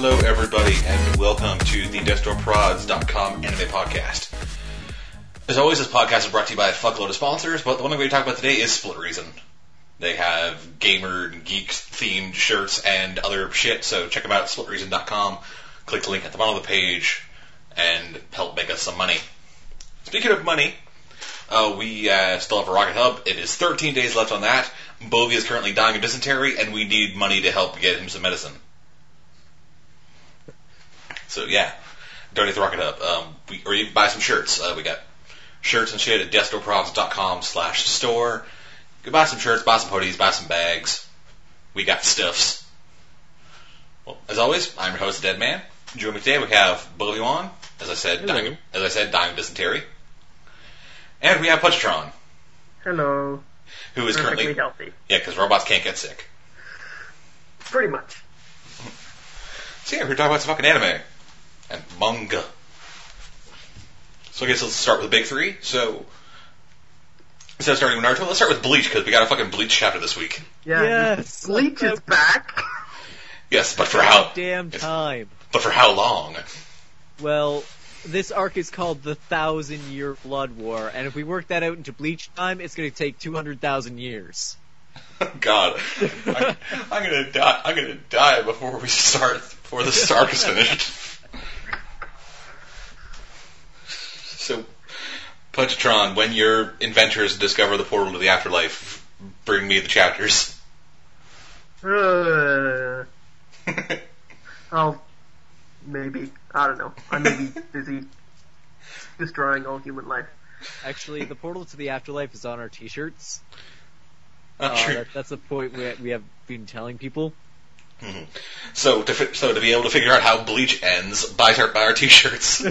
Hello, everybody, and welcome to the DestroProds.com anime podcast. As always, this podcast is brought to you by a fuckload of sponsors, but the one we're going to talk about today is Split Reason. They have gamer and geek-themed shirts and other shit, so check them out at SplitReason.com. Click the link at the bottom of the page and help make us some money. Speaking of money, we still have a Rocket Hub. It is 13 days left on that. Bovie is currently dying of dysentery, and we need money to help get him some medicine. So yeah, donate the Rocket Hub. Or you can buy some shirts. We got shirts and shit at destroprods.com/store. You can buy some shirts, buy some hoodies, buy some bags. We got stuffs. Well, as always, I'm your host, Dead Man. Joining me today, we have Bovie on, as I said, dying of dysentery. And we have Punchatron. Hello. Who is Perfectly currently healthy. Yeah, because robots can't get sick. Pretty much. So yeah, we're talking about some fucking anime and manga. So I guess let's start with the big three. So instead of starting with Naruto, let's start with Bleach, because we got a fucking Bleach chapter this week. Yeah. Yes. Bleach is back. Yes, but for how damn time. But for how long? Well, this arc is called the 1,000-Year Blood War, and if we work that out into Bleach time, it's going to take 200,000 years. God, I'm gonna die. I'm gonna die before we start. Before this arc is finished. So, Punchatron, when your inventors discover the portal to the afterlife, bring me the chapters. I'll maybe. I don't know. I may be busy destroying all human life. Actually, the portal to the afterlife is on our t-shirts. Sure. That's the point we have been telling people. Mm-hmm. So to be able to figure out how Bleach ends, buy our t-shirts.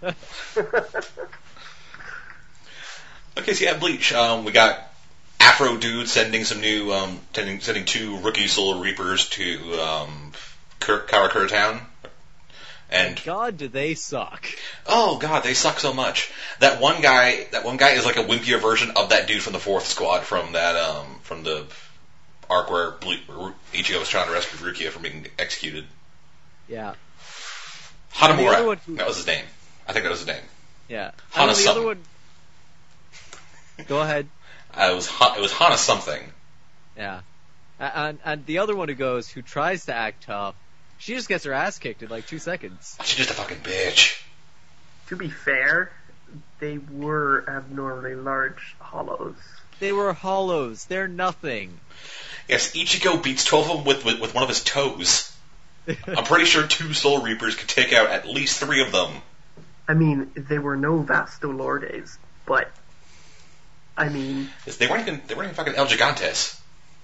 Okay, so yeah, Bleach. We got Afro Dude sending some new, sending 2 rookie Soul Reapers to Karakura Town. And God, do they suck? Oh God, they suck so much. That one guy is like a wimpier version of that dude from the 4th Squad from that from the arc where Ichigo was trying to rescue Rukia from being executed. Yeah. Hanamura. That was his name. I think that was his name. Yeah. Hana the other one. Go ahead. It was Hana something. Yeah. And the other one who tries to act tough, she just gets her ass kicked in like 2 seconds. She's just a fucking bitch. To be fair, they were abnormally large hollows. They were hollows. They're nothing. Yes, Ichigo beats 12 of them with one of his toes. I'm pretty sure 2 Soul Reapers could take out at least 3 of them. I mean, they were no Vastolordes, but I mean, they weren't even fucking El Gigantes.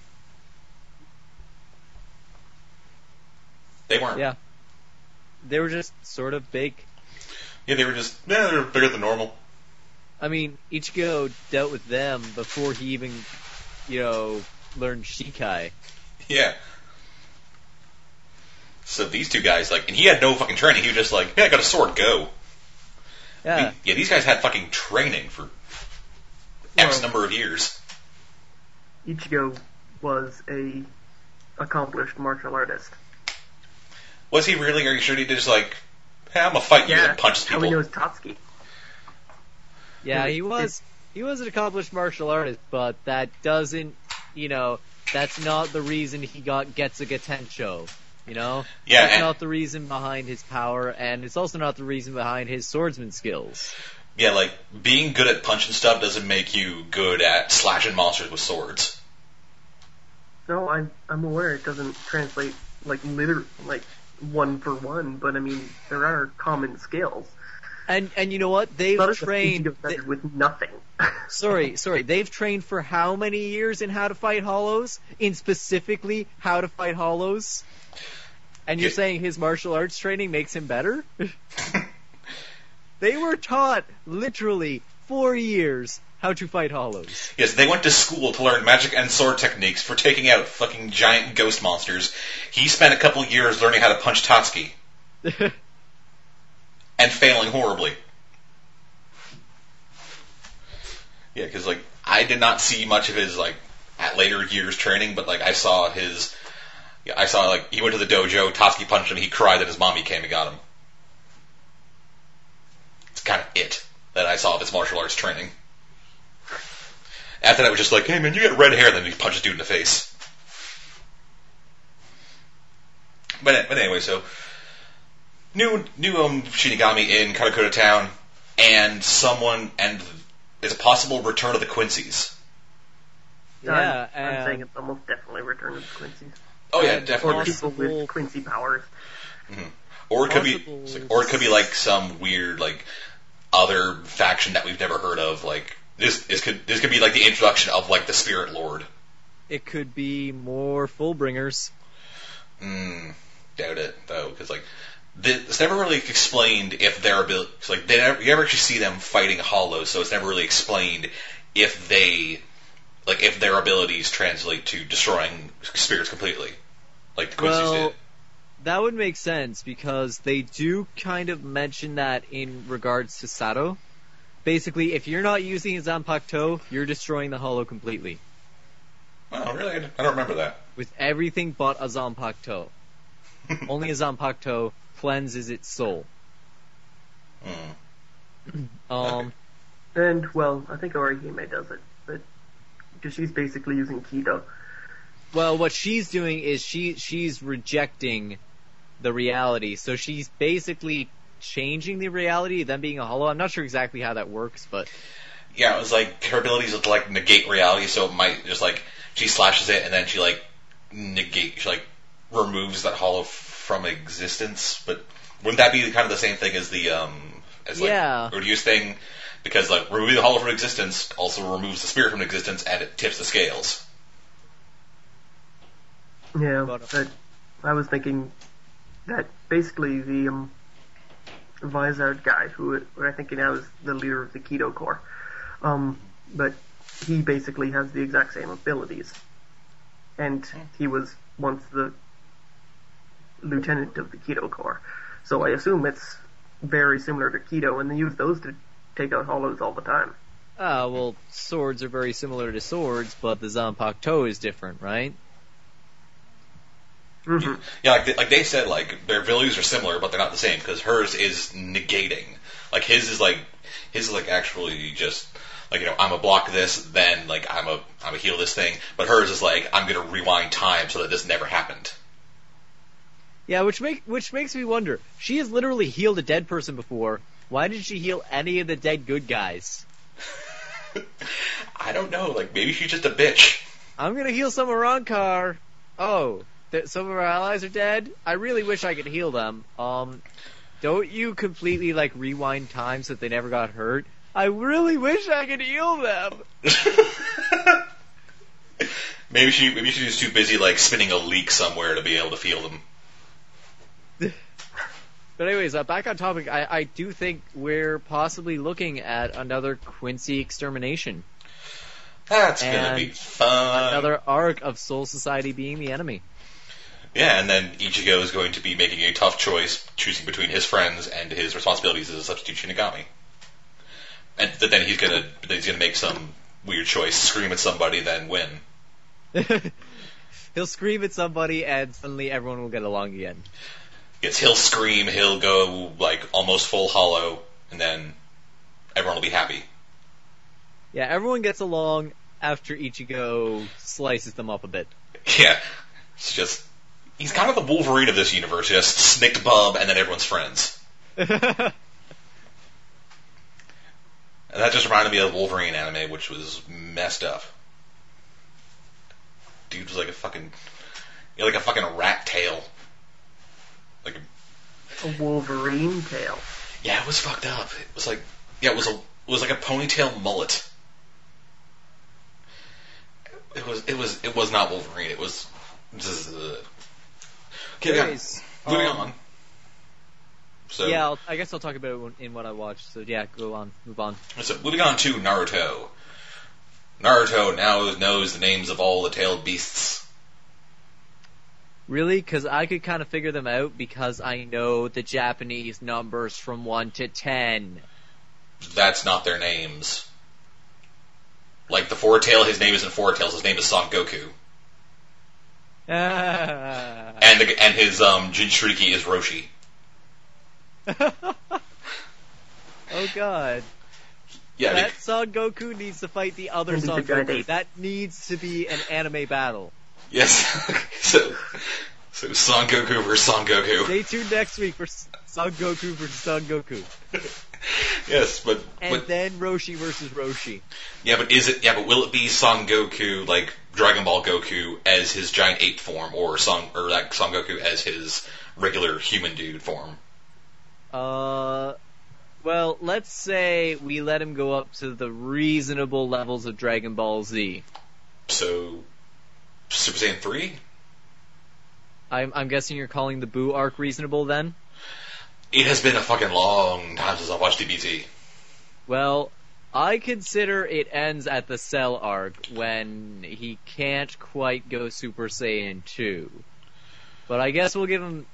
They weren't. Yeah. They were just sort of big. Yeah, they were bigger than normal. I mean, Ichigo dealt with them before he even, learned Shikai. Yeah. So these 2 guys, and he had no fucking training. He was just like, yeah, I got a sword, go. Yeah. These guys had fucking training for X number of years. Ichigo was a accomplished martial artist. Was he really? Are you sure he did just hey, I'm gonna fight you and punch people? How he knows Tatsuki. Yeah, he was an accomplished martial artist, but that doesn't, that's not the reason he gets a Getensho, Yeah, that's not the reason behind his power, and it's also not the reason behind his swordsman skills. Yeah, being good at punching stuff doesn't make you good at slashing monsters with swords. No, I'm aware it doesn't translate literally one for one, but I mean there are common skills. And you know what? They've trained with nothing. Sorry. They've trained for how many years in how to fight hollows? In specifically how to fight hollows? And you're saying his martial arts training makes him better? They were taught literally 4 years how to fight hollows. Yes, they went to school to learn magic and sword techniques for taking out fucking giant ghost monsters. He spent a couple years learning how to punch Tatsuki. And failing horribly. Yeah, because, I did not see much of his, at later years training, but, I saw his Yeah, I saw, like, he went to the dojo, Tatsuki punched him, he cried that his mommy came and got him. It's kind of it that I saw of his martial arts training. After that, it was just like, hey man, you got red hair, then he punches dude in the face. But anyway, so, new Shinigami in Karakura Town, and it's a possible return of the Quincy's. Yeah, I'm saying it's almost definitely Return of the Quincy's. Oh yeah, definitely. Or people with Quincy powers. Mm-hmm. Or it could be like some weird like other faction that we've never heard of. Like this could be like the introduction of like the Spirit Lord. It could be more Fullbringers. Doubt it though, because like it's never really explained if their ability. Like you never actually see them fighting Hollows, so it's never really explained if their abilities translate to destroying spirits completely, like the Quincy's did. That would make sense, because they do kind of mention that in regards to Sato. Basically, if you're not using a Zanpakuto, you're destroying the Hollow completely. Oh, really? I don't remember that. With everything but a Zanpakuto. Only a Zanpakuto cleanses its soul. And, well, I think Orihime does it, but because she's basically using Kido. Well, what she's doing is she's rejecting the reality, so she's basically changing the reality, then being a Hollow. I'm not sure exactly how that works, but yeah, it was like her abilities would like negate reality, so it might just like she slashes it and then she like removes that Hollow from existence. But wouldn't that be kind of the same thing as the Uryu's thing? Because like removing the Hollow from existence also removes the spirit from existence, and it tips the scales. Yeah, but I was thinking that basically the Vizard guy, who I think now is the leader of the Kido Corps, but he basically has the exact same abilities, and he was once the lieutenant of the Kido Corps, so I assume it's very similar to Kido, and they use those to take out Hollows all the time. Well, swords are very similar to swords, but the Zanpakuto is different, right? Mm-hmm. Yeah, like they said, like their abilities are similar, but they're not the same, because hers is negating. Like his is like actually just like, you know, I'm gonna block this, then like I'm a heal this thing. But hers is like, I'm gonna rewind time so that this never happened. Yeah, which makes me wonder. She has literally healed a dead person before. Why did she heal any of the dead good guys? I don't know. Like maybe she's just a bitch. I'm gonna heal some Arrancar. Oh. Some of our allies are dead. I really wish I could heal them. Don't you completely like rewind time so that they never got hurt? I really wish I could heal them. maybe she's too busy like spinning a leak somewhere to be able to feel them. But anyways, back on topic. I do think we're possibly looking at another Quincy extermination. That's gonna be fun. Another arc of Soul Society being the enemy. Yeah, and then Ichigo is going to be making a tough choice, choosing between his friends and his responsibilities as a substitute Shinigami. And then he's gonna make some weird choice, scream at somebody, then win. He'll scream at somebody, and suddenly everyone will get along again. Yes, he'll scream, he'll go like almost full Hollow, and then everyone will be happy. Yeah, everyone gets along after Ichigo slices them up a bit. Yeah, it's just. He's kind of the Wolverine of this universe, just snicked bub, and then everyone's friends. And that just reminded me of the Wolverine anime, which was messed up. Dude was like a fucking rat tail. Like a Wolverine tail. Yeah, it was fucked up. It was like, it was like a ponytail mullet. It was not Wolverine. It was. Okay, moving on. So, yeah, I guess I'll talk about it in what I watched. So yeah, move on. So moving on to Naruto. Naruto now knows the names of all the tailed beasts. Really? Because I could kind of figure them out because I know the Japanese numbers from 1 to 10. That's not their names. Like the Four Tail, his name isn't Four Tails, his name is Son Goku. and his Jinchuriki is Roshi. Oh god. Yeah, that Son Goku needs to fight the other Son Goku. That needs to be an anime battle. Yes. so Son Goku versus Son Goku. Stay tuned next week for Son Goku versus Son Goku. Yes, but then Roshi versus Roshi. Yeah, but will it be Son Goku like Dragon Ball Goku as his giant ape form, or Son Goku as his regular human dude form? Well, let's say we let him go up to the reasonable levels of Dragon Ball Z. So, Super Saiyan 3? I'm guessing you're calling the Buu arc reasonable then? It has been a fucking long time since I've watched DBZ. Well, I consider it ends at the Cell arc when he can't quite go Super Saiyan 2. But I guess we'll give him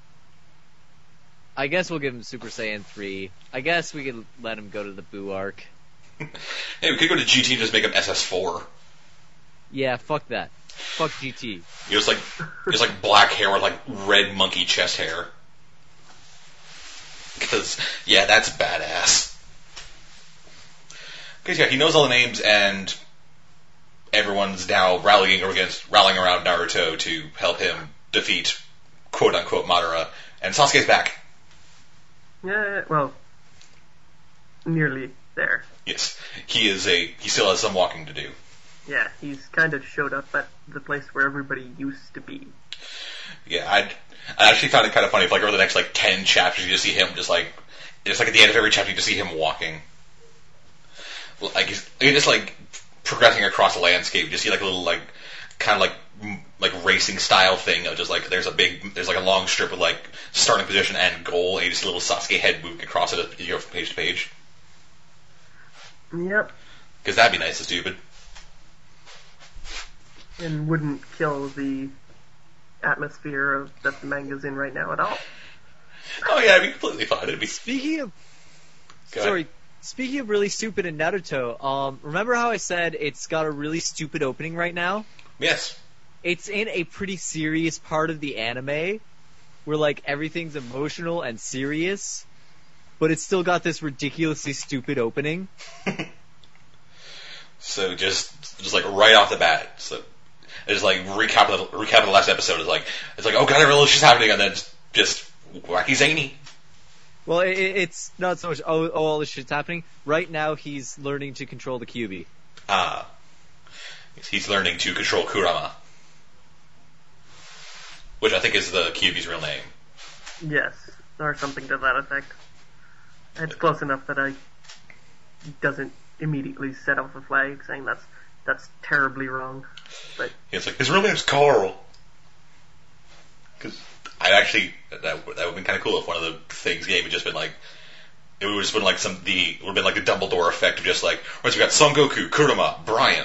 Super Saiyan 3. I guess we could let him go to the Buu arc. Hey, we could go to GT and just make him SS4. Yeah, fuck that. Fuck GT. It's like black hair with like red monkey chest hair. Because, yeah, that's badass. Because, yeah, he knows all the names and everyone's now rallying around Naruto to help him defeat quote-unquote Madara. And Sasuke's back. Yeah, well, nearly there. Yes, he still has some walking to do. Yeah, he's kind of showed up at the place where everybody used to be. Yeah, I actually found it kind of funny. If like over the next like 10 chapters, you just see him just like at the end of every chapter, you just see him walking. Like he's just like progressing across the landscape. You just see like a little like kind of like racing style thing of just like there's like a long strip with like starting position and goal, and you just see a little Sasuke head moving across it as you go from page to page. Yep. Because that'd be nice and stupid. And wouldn't kill the atmosphere that the manga's in right now at all. Oh yeah, it'd be completely fine. It'd be... Speaking of really stupid in Naruto, remember how I said it's got a really stupid opening right now? Yes. It's in a pretty serious part of the anime, where like everything's emotional and serious, but it's still got this ridiculously stupid opening. So just like right off the bat, so it's like recap of the last episode. It's like oh god, everything shit's happening, and then just wacky zany. Well, it's not so much all this shit's happening. Right now, he's learning to control the Kyuubi. He's learning to control Kurama, which I think is the Kyuubi's real name. Yes, or something to that effect. It's close enough that I doesn't immediately set off a flag saying that's terribly wrong. But it's like his real name's Carl. Because that would have been kind of cool if one of the things game had just been like, it would have just been like it would have been like the Dumbledore effect of just like, right, so we got Son Goku, Kurama, Brian.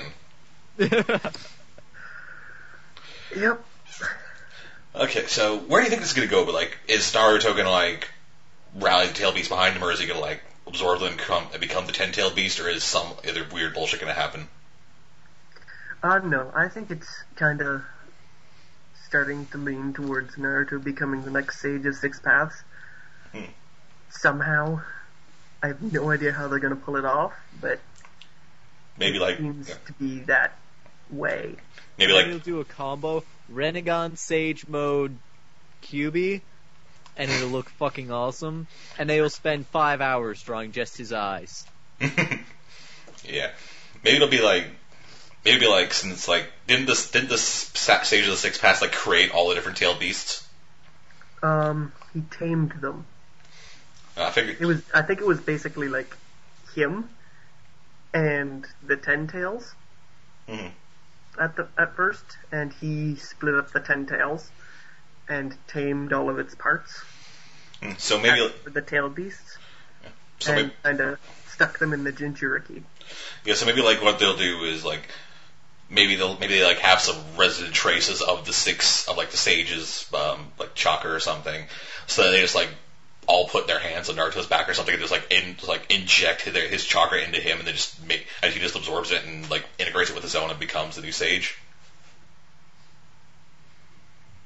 Yep. Okay, so where do you think this is going to go? But like, is Naruto going to like rally the tail beast behind him, or is he going to like absorb them and become the 10-tailed beast, or is some other weird bullshit going to happen? No, I think it's kind of starting to lean towards Naruto becoming the next Sage of Six Paths. Somehow. I have no idea how they're going to pull it off, but maybe it seems to be that way. Maybe like he'll do a combo Rinnegan Sage mode Kyuubi, and it'll look fucking awesome. And they will spend 5 hours drawing just his eyes. Yeah, maybe it'll be like since like didn't the Sage of the Six Paths like create all the different tailed beasts? He tamed them. I figured I think it was basically like him and the 10 tails. Mm-hmm. At first, and he split up the 10 tails and tamed all of its parts. So maybe the tail beasts, yeah. So and kind of stuck them in the Jinchuriki. Yeah, so maybe like what they'll do is like maybe they like have some resident traces of the sages like chakra or something, so that they just like all put their hands on Naruto's back or something and just inject his chakra into him, and then and he just absorbs it and like integrates it with his own and becomes the new sage.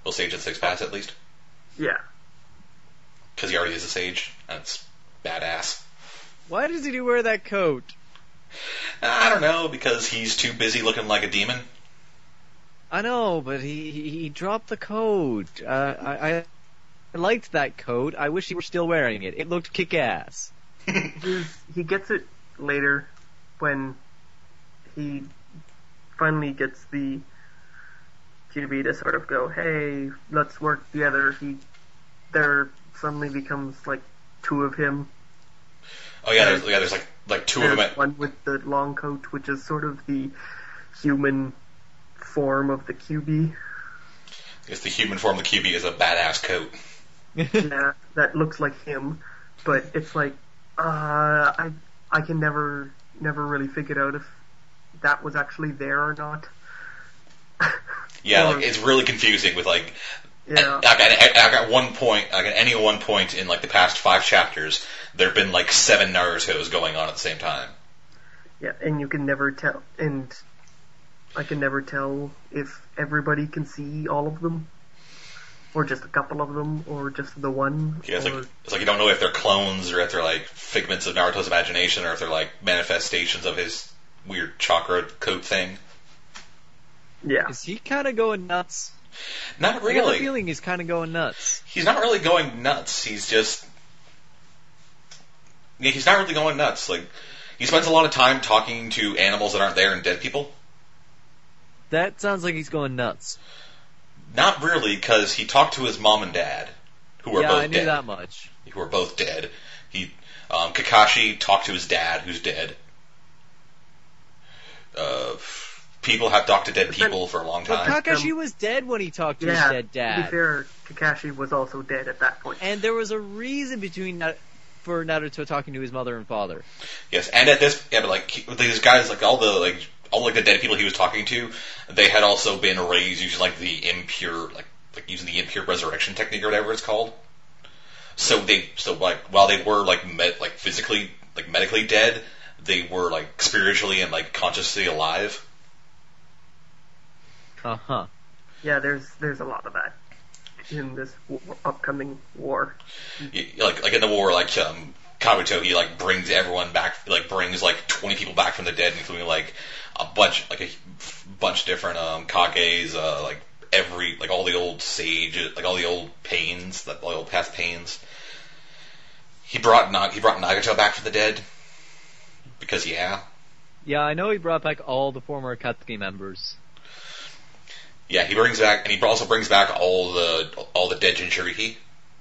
Well, Sage of the Six Paths, at least. Yeah. Because he already is a Sage, and it's badass. Why does he wear that coat? I don't know, because he's too busy looking like a demon. I know, but he dropped the coat. I liked that coat. I wish he were still wearing it. It looked kick-ass. He gets it later when he finally gets the QB to sort of go, hey, let's work together. There suddenly becomes like two of him. Oh yeah, there's like two of them. One with the long coat, which is sort of the human form of the QB. It's the human form of the QB is a badass coat. Yeah, that looks like him, but it's like I can never really figure out if that was actually there or not. Yeah, like it's really confusing with like. Yeah. At one point, at any one point in like the past 5 chapters, there've been like 7 Narutos going on at the same time. Yeah, and you can never tell, and I can never tell if everybody can see all of them, or just a couple of them, or just the one. Yeah, it's like you don't know if they're clones or if they're like figments of Naruto's imagination or if they're like manifestations of his weird chakra coat thing. Yeah. Is he kind of going nuts? Not really. I got a feeling he's kind of going nuts. He's not really going nuts. He's just... Yeah, he's not really going nuts. Like, he spends a lot of time talking to animals that aren't there and dead people. That sounds like he's going nuts. Not really, because he talked to his mom and dad, who are both dead. Yeah, I knew that much. Who are both dead. Kakashi talked to his dad, who's dead. People have talked to dead people for a long time. But Kakashi was dead when he talked to his dead dad. To be fair, Kakashi was also dead at that point. And there was a reason for Naruto talking to his mother and father. Yes, and at this, yeah, but like these guys, like all the dead people he was talking to, they had also been raised using like the impure, like using the impure resurrection technique or whatever it's called. So while they were physically, like medically dead, they were like spiritually and like consciously alive. Uh-huh. Yeah, there's a lot of that in this upcoming war. Like in the war, like Kabuto, he like brings everyone back, like brings like 20 people back from the dead, including like a bunch different Kages, like all the old sages, like all the old Pains, like all the old past Pains. He brought Nagato back from the dead because yeah. Yeah, I know he brought back all the former Akatsuki members. Yeah, he brings back, and he also brings back all the dead Jinchuriki,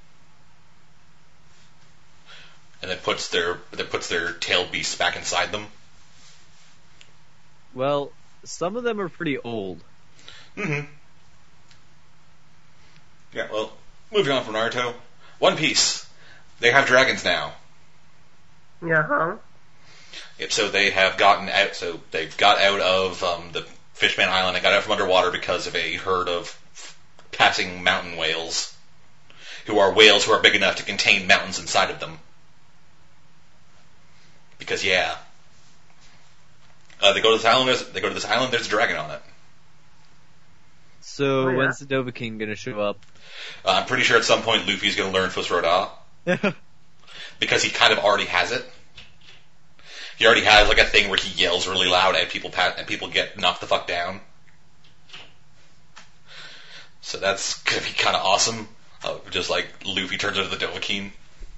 and then puts their tailed beasts back inside them. Well, some of them are pretty old. Mm-hmm. Yeah. Well, moving on from Naruto, One Piece. They have dragons now. Yeah. Huh? Yep. So they have gotten out. So they got out of the Fishman Island and got out from underwater because of a herd of passing mountain whales, who are whales who are big enough to contain mountains inside of them. Because yeah, they go to this island. There's a dragon on it. So when's the Dovahkiin gonna show up? I'm pretty sure at some point Luffy's gonna learn Fusroda, because he kind of already has it. He already has like a thing where he yells really loud and people get knocked the fuck down. So that's gonna be kind of awesome. Just like Luffy turns into the Dovahkiin.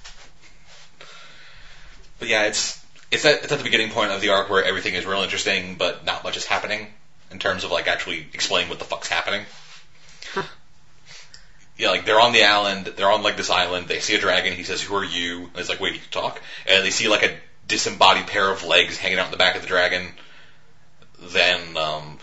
But yeah, it's at the beginning point of the arc where everything is real interesting, but not much is happening in terms of like actually explaining what the fuck's happening. Yeah, like they're on the island. They're on like this island. They see a dragon. He says, "Who are you?" And it's like, "Wait, you can talk." And they see like a disembodied pair of legs hanging out in the back of the dragon. Then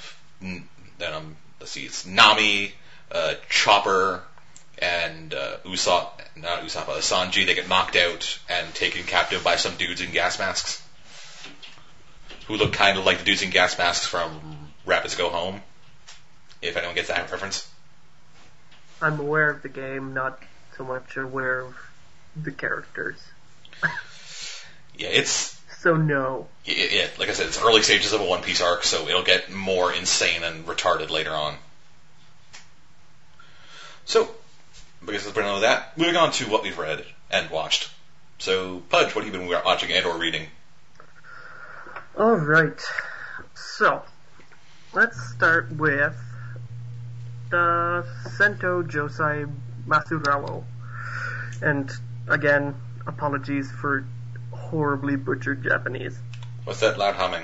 let's see, it's Nami, Chopper, and Sanji. They get knocked out and taken captive by some dudes in gas masks, who look kind of like the dudes in gas masks from Rapids Go Home. If anyone gets that reference. I'm aware of the game, not so much aware of the characters. Yeah, it's... So no. Yeah, like I said, it's early stages of a One Piece arc, so it'll get more insane and retarded later on. So, I guess let's bring on that. Moving on to what we've read and watched. So, Pudge, what have you been watching and or reading? Alright. So, let's start with the Sento Josei Masurao. And, again, apologies for horribly butchered Japanese. What's that loud humming?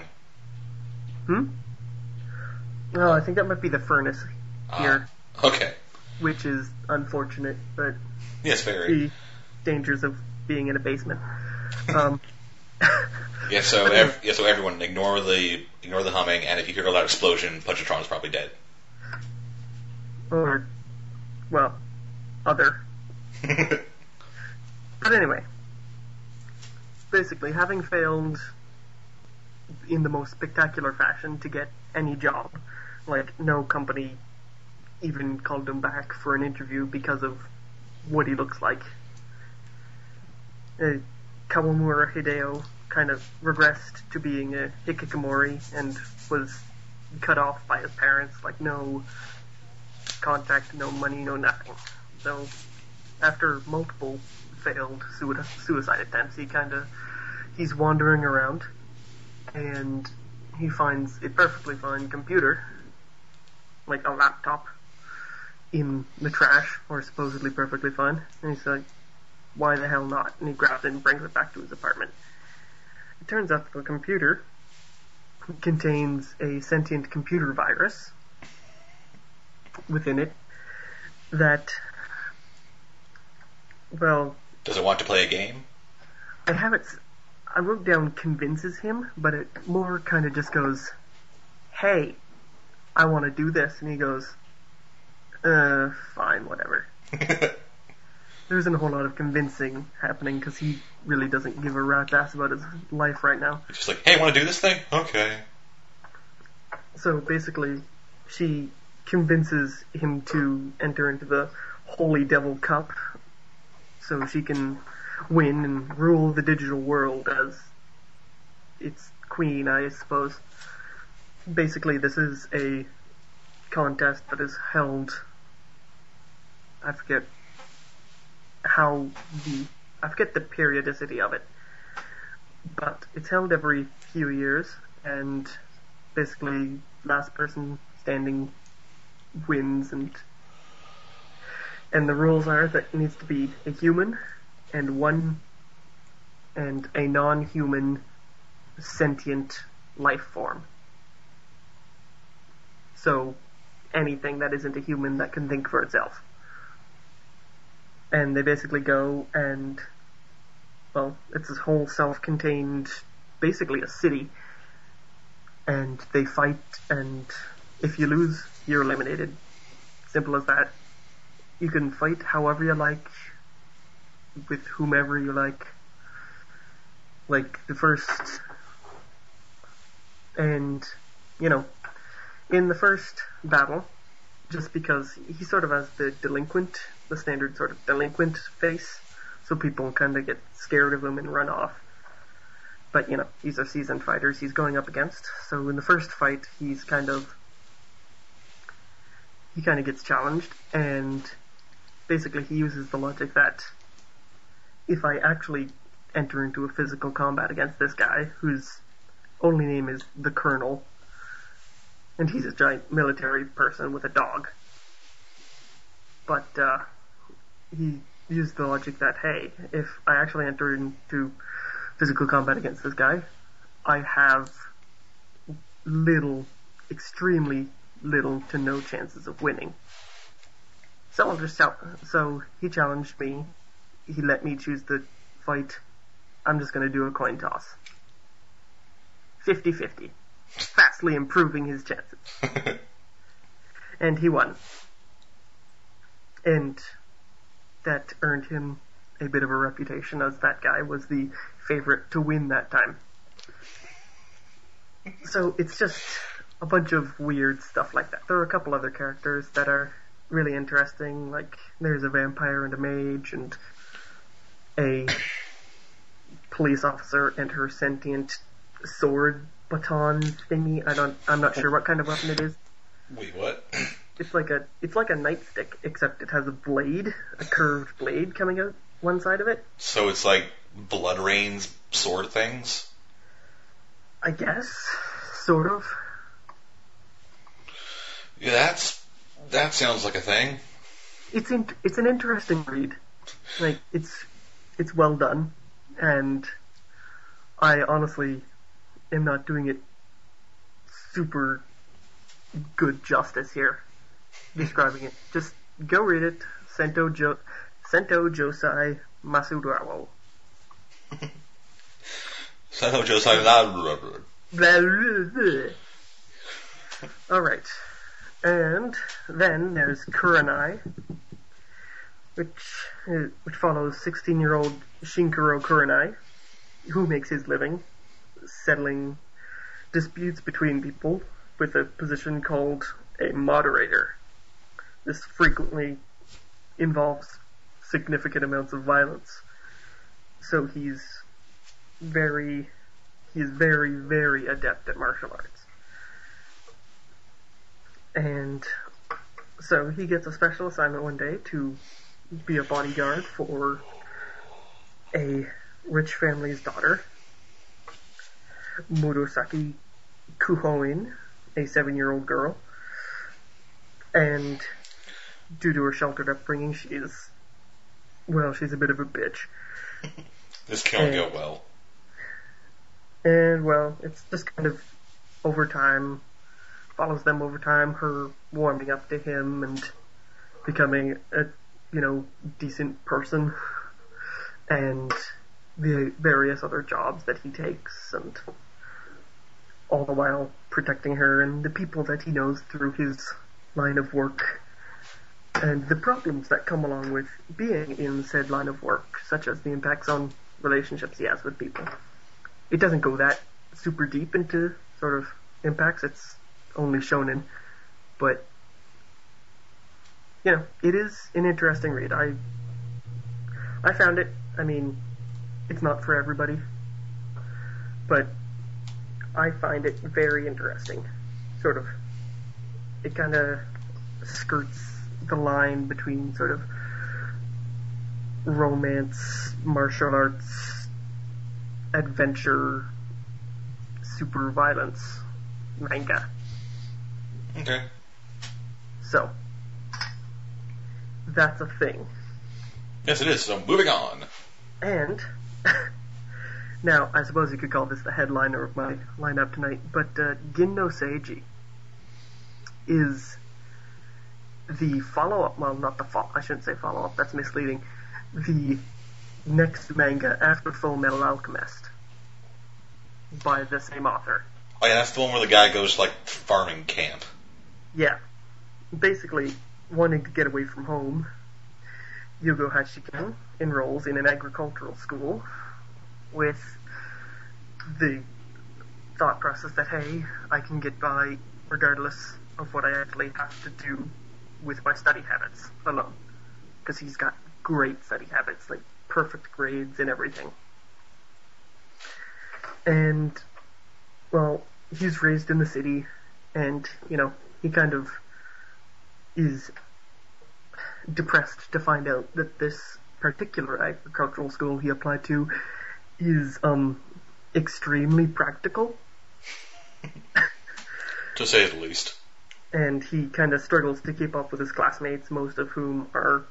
Oh, I think that might be the furnace here. Okay. Which is unfortunate, but... Yes, very. The dangers of being in a basement. So everyone ignore the humming, and if you hear a loud explosion, Pudgetron is probably dead. Or, well, other. But anyway, basically, having failed in the most spectacular fashion to get any job, like no company even called him back for an interview because of what he looks like. Kawamura Hideo kind of regressed to being a hikikomori and was cut off by his parents, like no contact, no money, no nothing. So after multiple failed suicide attempts, he's wandering around and he finds a perfectly fine computer, like a laptop, in the trash, or supposedly perfectly fine, and he's like, why the hell not? And he grabs it and brings it back to his apartment. It turns out that the computer contains a sentient computer virus within it that, well... Does it want to play a game? I wrote down convinces him, but it more kind of just goes, hey, I want to do this, and he goes, fine, whatever. There isn't a whole lot of convincing happening because he really doesn't give a rat's ass about his life right now. He's just like, hey, want to do this thing? Okay. So basically, she convinces him to enter into the Holy Devil Cup so she can win and rule the digital world as its queen, I suppose. Basically, this is a contest that is held, I forget the periodicity of it, but it's held every few years, and basically last person standing wins, and the rules are that it needs to be a human and a non-human sentient life form. So anything that isn't a human that can think for itself. And they basically go and, well, it's this whole self-contained, basically a city, and they fight, and if you lose, you're eliminated. Simple as that. You can fight however you like, with whomever you like. Like the first, and, you know, in the first battle, just because he sort of has the standard sort of delinquent face, so people kind of get scared of him and run off. But, you know, these are seasoned fighters he's going up against, so in the first fight, he kind of gets challenged, and basically he uses the logic that if I actually enter into a physical combat against this guy, whose only name is the Colonel, and he's a giant military person with a dog. But he used the logic that, hey, if I actually enter into physical combat against this guy, I have extremely little to no chances of winning. So he challenged me. He let me choose the fight. I'm just going to do a coin toss. 50-50. Vastly improving his chances. And he won. And that earned him a bit of a reputation as that guy was the favorite to win that time. So it's just a bunch of weird stuff like that. There are a couple other characters that are really interesting, like there's a vampire and a mage and a police officer and her sentient sword baton thingy. I'm not sure what kind of weapon it is. Wait, what? it's like a nightstick, except it has a blade, a curved blade coming out one side of it. So it's like Blood Rain's sword things? I guess, sort of. Yeah, that sounds like a thing. It's an interesting read. Like, it's well done, and I honestly am not doing it super good justice here, describing it. Just go read it. Sento Josai Masurawo. Sento Josai. Alright. And then there's Kurenai, which follows 16-year-old Shinkuro Kurenai, who makes his living settling disputes between people with a position called a moderator. This frequently involves significant amounts of violence. So he's very, very adept at martial arts. And so he gets a special assignment one day to be a bodyguard for a rich family's daughter, Murosaki Kuhoin, a 7-year-old girl. And due to her sheltered upbringing, she's a bit of a bitch. This can't go well. And, well, it's just kind of follows them over time, her warming up to him and becoming a, decent person, and the various other jobs that he takes, and all the while protecting her and the people that he knows through his line of work, and the problems that come along with being in said line of work, such as the impacts on relationships he has with people. It doesn't go that super deep into sort of impacts, it's only shonen, but it is an interesting read. I found it. I mean, it's not for everybody, but I find it very interesting. Sort of, it kind of skirts the line between sort of romance, martial arts, adventure, super violence manga. Okay. So, that's a thing. Yes, it is. So, moving on. And, now, I suppose you could call this the headliner of my lineup tonight, but Gin no Seiji is the follow-up, well, not the I shouldn't say follow-up, that's misleading, the next manga after Full Metal Alchemist by the same author. Oh yeah, that's the one where the guy goes, farming camp. Yeah. Basically, wanting to get away from home, Yugo Hachiken enrolls in an agricultural school with the thought process that, hey, I can get by regardless of what I actually have to do with my study habits alone. Because he's got great study habits, perfect grades and everything. And, well, he's raised in the city, and, he kind of is depressed to find out that this particular agricultural school he applied to is, extremely practical. To say the least. And he kind of struggles to keep up with his classmates, most of whom are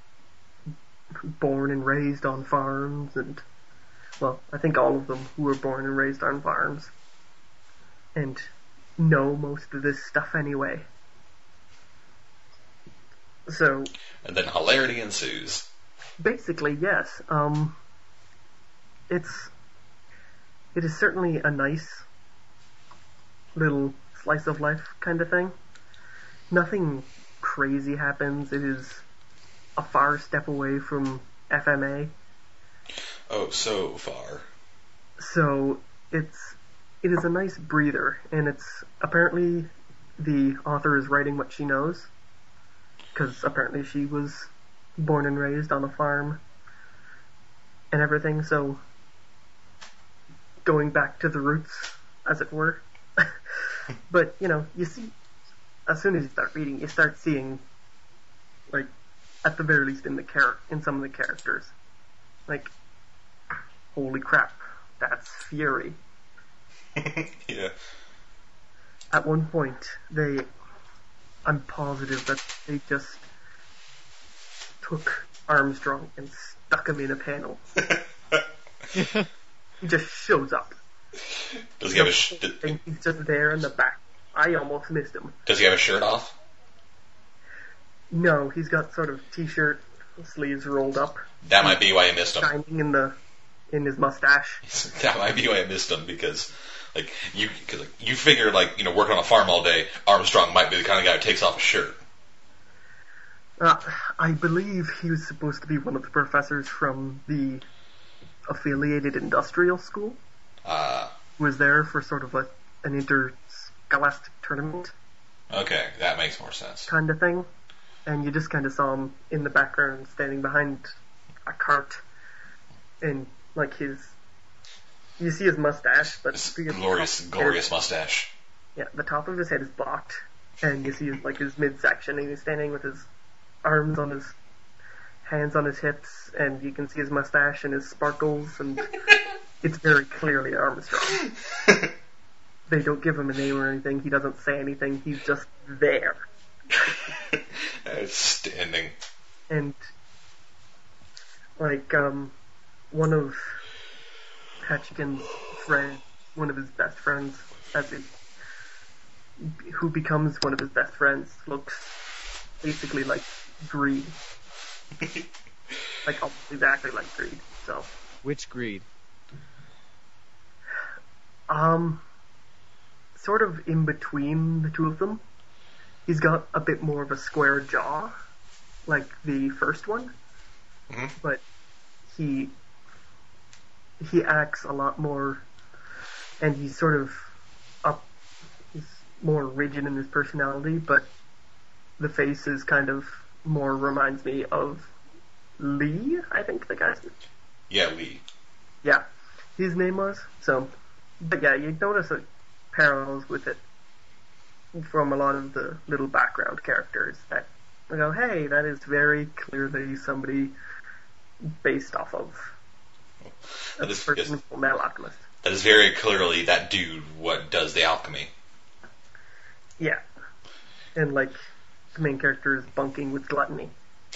born and raised on farms, and, well, I think all of them who were born and raised on farms, and know most of this stuff anyway. So... And then hilarity ensues. Basically, yes. It is certainly a nice little slice of life kind of thing. Nothing crazy happens. It is a far step away from FMA. Oh, so far. So it is a nice breather, and it's apparently the author is writing what she knows, because apparently she was born and raised on a farm and everything, so going back to the roots, as it were. But, you see as soon as you start reading, you start seeing, like, at the very least in some of the characters, like, holy crap, that's Fury. Yeah. At one point, I'm positive that they just took Armstrong and stuck him in a panel. He just shows up. Does he have he's just there in the back. I almost missed him. Does he have a shirt off? No, he's got sort of t-shirt, sleeves rolled up. That might be why I missed him. Shining in his mustache. That might be why I missed him, because you figure, like, you know, working on a farm all day, Armstrong might be the kind of guy who takes off a shirt. I believe he was supposed to be one of the professors from the affiliated industrial school. Who was there for sort of an interscholastic tournament. Okay, that makes more sense. Kind of thing. And you just kind of saw him in the background standing behind a cart. And, like, you see his mustache, but... This glorious mustache. Yeah, the top of his head is blocked. And you see, his midsection, and he's standing with his arms on his... hands on his hips, and you can see his mustache and his sparkles, and it's very clearly Armstrong. They don't give him a name or anything, he doesn't say anything, he's just there. Outstanding. And, like, one of Hatchigan's friends, one of his best friends, who becomes one of his best friends, looks basically like Greed. Like, almost exactly like Greed, so. Which Greed? Sort of in between the two of them. He's got a bit more of a square jaw, like the first one. Mm-hmm. But he acts a lot more, and he's sort of he's more rigid in his personality, but the face is kind of more reminds me of Lee, I think the guy's name. Yeah, Lee. Yeah, his name was. So, but yeah, you notice parallels with it from a lot of the little background characters that you go, hey, that is very clearly somebody based off of a person from Metal Alchemist. That is very clearly that dude what does the alchemy. Yeah. And, like, the main character is bunking with gluttony.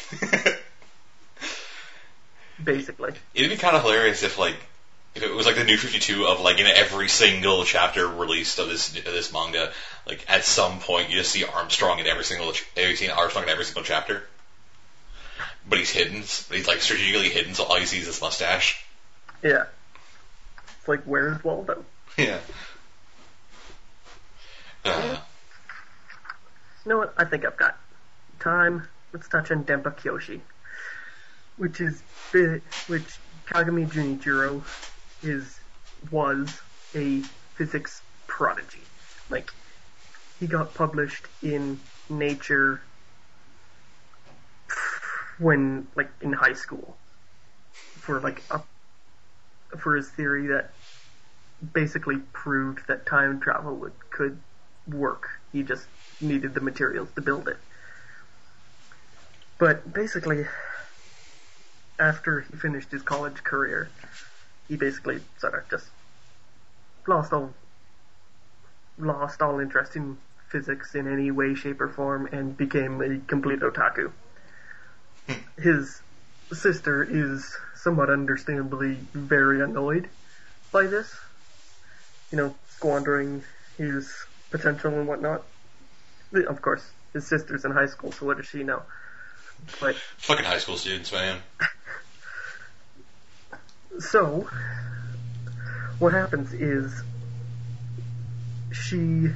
Basically. It'd be kind of hilarious if it was like the New 52 of, like, in every single chapter released of this manga, like, at some point you just see Armstrong in every single chapter. But he's hidden. He's, like, strategically hidden, so all you see is this mustache. Yeah. It's like, where's Waldo? Yeah. You know what? I think I've got time. Let's touch on Denpa Kyoshi, which Kagami Junichiro was a physics prodigy. Like, he got published in Nature when, like, in high school for his theory that basically proved that time travel could work. He just needed the materials to build it. But basically, after he finished his college career, he basically sort of just lost all interest in physics in any way, shape, or form, and became a complete otaku. His sister is somewhat understandably very annoyed by this. You know, squandering his potential and whatnot. Of course, his sister's in high school, so what does she know? But fucking high school students, man. So, what happens is she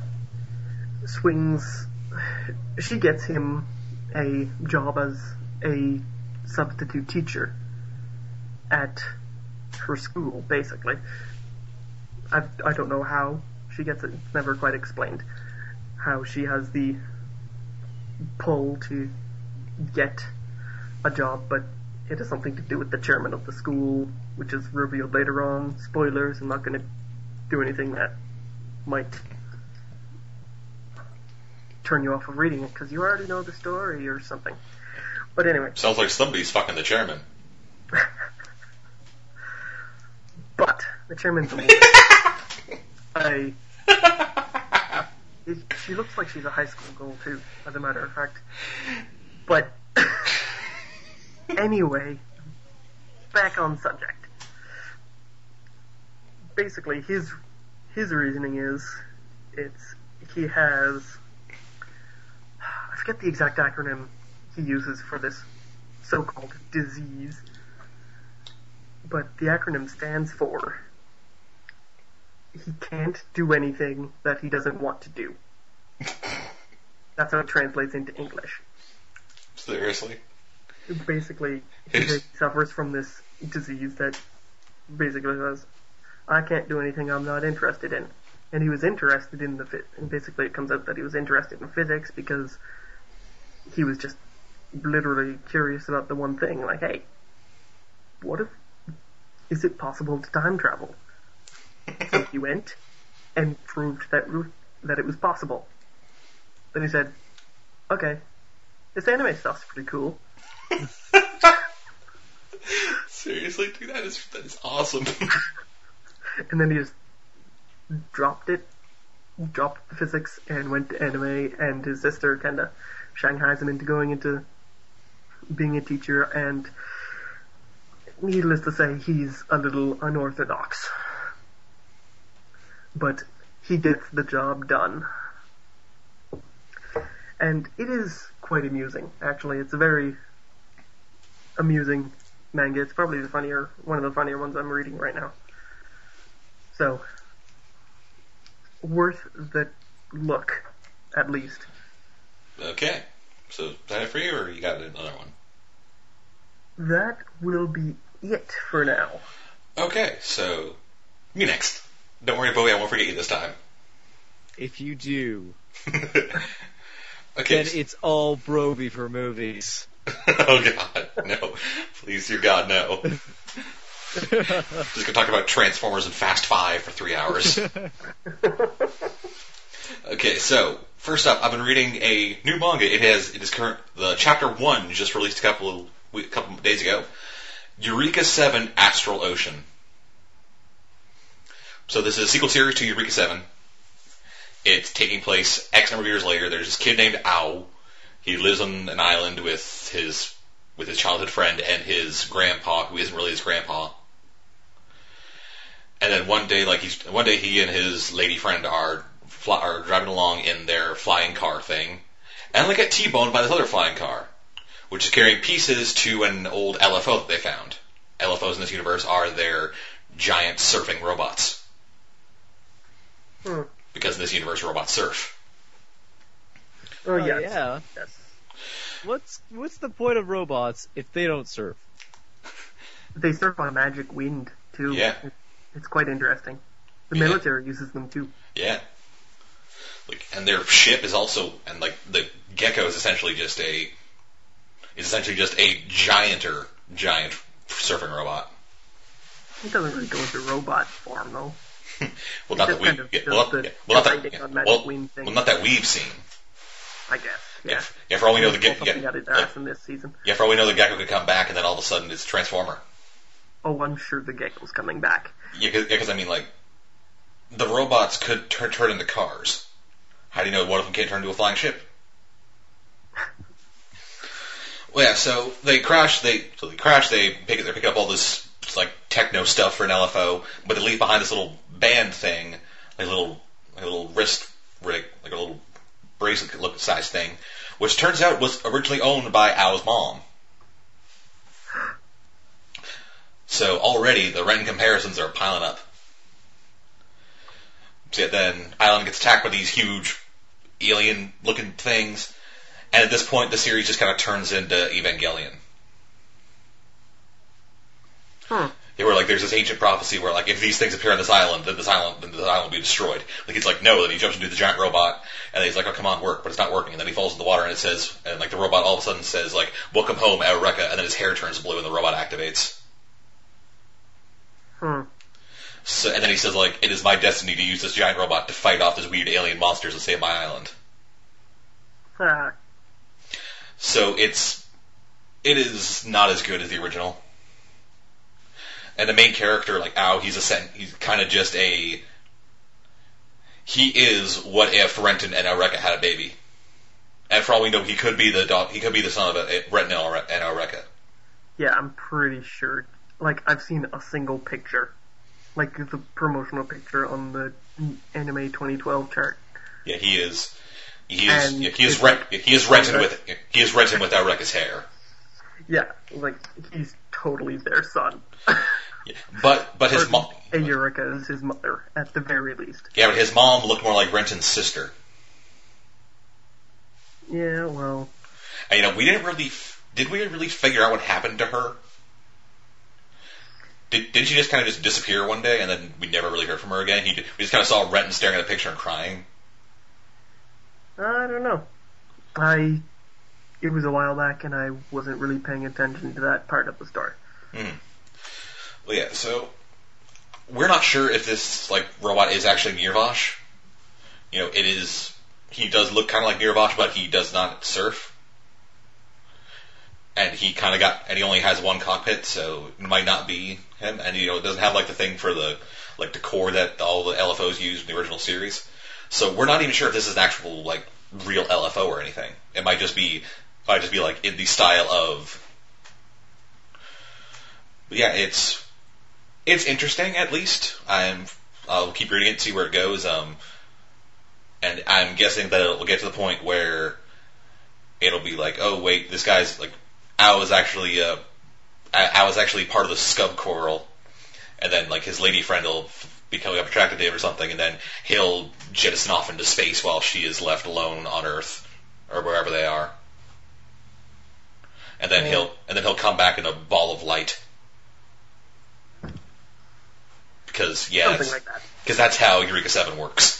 gets him a job as a substitute teacher at her school, basically. I don't know how she gets it. It's never quite explained how she has the pull to get a job, but it has something to do with the chairman of the school, which is revealed later on. Spoilers, I'm not going to do anything that might turn you off of reading it because you already know the story or something. But anyway. Sounds like somebody's fucking the chairman. But the chairman's a woman. She looks like she's a high school girl too, as a matter of fact. But anyway, back on subject. Basically, his reasoning is he has, I forget the exact acronym he uses for this so-called disease, but the acronym stands for he can't do anything that he doesn't want to do. That's how it translates into English. Seriously? Basically, he suffers from this disease that basically says, I can't do anything I'm not interested in. And he was interested in and basically it comes out that he was interested in physics because he was just literally curious about the one thing, like, hey, is it possible to time travel? So he went and proved that it was possible. Then he said, okay, this anime stuff's pretty cool. Seriously, dude, that is awesome. And then he just dropped the physics and went to anime, and his sister kind of shanghais him into going into being a teacher, and needless to say, he's a little unorthodox. But he gets the job done. And it is quite amusing, actually. It's a very amusing manga. It's probably one of the funnier ones I'm reading right now. So, worth the look, at least. Okay. So, is that it for you, or you got another one? That will be it for now. Okay, so, me next. Don't worry, Bowie, I won't forget you this time. If you do, okay. Then it's all Broby for movies. Oh God, no! Please, dear God, no! Just gonna talk about Transformers and Fast 5 for 3 hours. Okay, so first up, I've been reading a new manga. The chapter 1 just released a couple of days ago. Eureka 7: Astral Ocean. So this is a sequel series to Eureka 7. It's taking place X number of years later. There's this kid named Ao. He lives on an island with his childhood friend and his grandpa, who isn't really his grandpa. And then one day he and his lady friend are driving along in their flying car thing, and they get T-boned by this other flying car, which is carrying pieces to an old LFO that they found. LFOs in this universe are their giant surfing robots. Because in this universe, robots surf. Oh, yes. Yeah. Yes. What's the point of robots if they don't surf? They surf on magic wind, too. Yeah. It's quite interesting. The military uses them, too. Yeah. And their ship is also, and the Gecko is essentially just a giant surfing robot. It doesn't really go into robot form, though. Well, not that we've seen. I guess. Yeah. Yeah, for all we know, the Gecko could come back, and then all of a sudden it's a Transformer. Oh, I'm sure the Gecko's coming back. Yeah, because I mean, the robots could turn into cars. How do you know one of them can't turn into a flying ship? Well, yeah. So they crash. They pick up all this techno stuff for an LFO, but they leave behind this little band thing, a little wrist rig, like a little bracelet look size thing, which turns out was originally owned by Ao's mom. So already the rent comparisons are piling up. So then Island gets attacked by these huge alien-looking things, and at this point the series just kind of turns into Evangelion. Yeah, where there's this ancient prophecy where if these things appear on this island, then this island will be destroyed. He's no, then he jumps into the giant robot, and he's oh, come on, work, but it's not working. And then he falls in the water, and it says, and the robot all of a sudden says welcome home, Eureka, and then his hair turns blue, and the robot activates. So, and then he says it is my destiny to use this giant robot to fight off these weird alien monsters and save my island. So it is not as good as the original. And the main character, like Ao, he's kind of just he is what if Renton and Elreka had a baby. And for all we know, he could be the son of Renton and Elreka. Yeah, I'm pretty sure. Like, I've seen a single picture. Like, the promotional picture on the Anime 2012 chart. Yeah, he is Renton with Elreka's hair. Yeah, like, he's totally their son. Yeah, but his mom... Eureka is his mother, at the very least. Yeah, but his mom looked more like Renton's sister. Yeah, well... And, did we really figure out what happened to her? Didn't she just kind of just disappear one day, and then we never really heard from her again? We just kind of saw Renton staring at the picture and crying? I don't know. It was a while back, and I wasn't really paying attention to that part of the story. Well, yeah, so we're not sure if this robot is actually Nirvash. He does look kind of like Nirvash, but he does not surf. And he only has one cockpit, so it might not be him. And it doesn't have the thing for the core that all the LFOs used in the original series. So we're not even sure if this is an actual real LFO or anything. It might just be in the style of. But yeah, it's interesting at least. I'll keep reading it and see where it goes. And I'm guessing that it'll get to the point where it'll be oh wait, this guy's Ao was actually part of the Scub Coral, and then his lady friend will become attracted to him or something, and then he'll jettison off into space while she is left alone on Earth or wherever they are, and then he'll come back in a ball of light. Because that's how Eureka 7 works.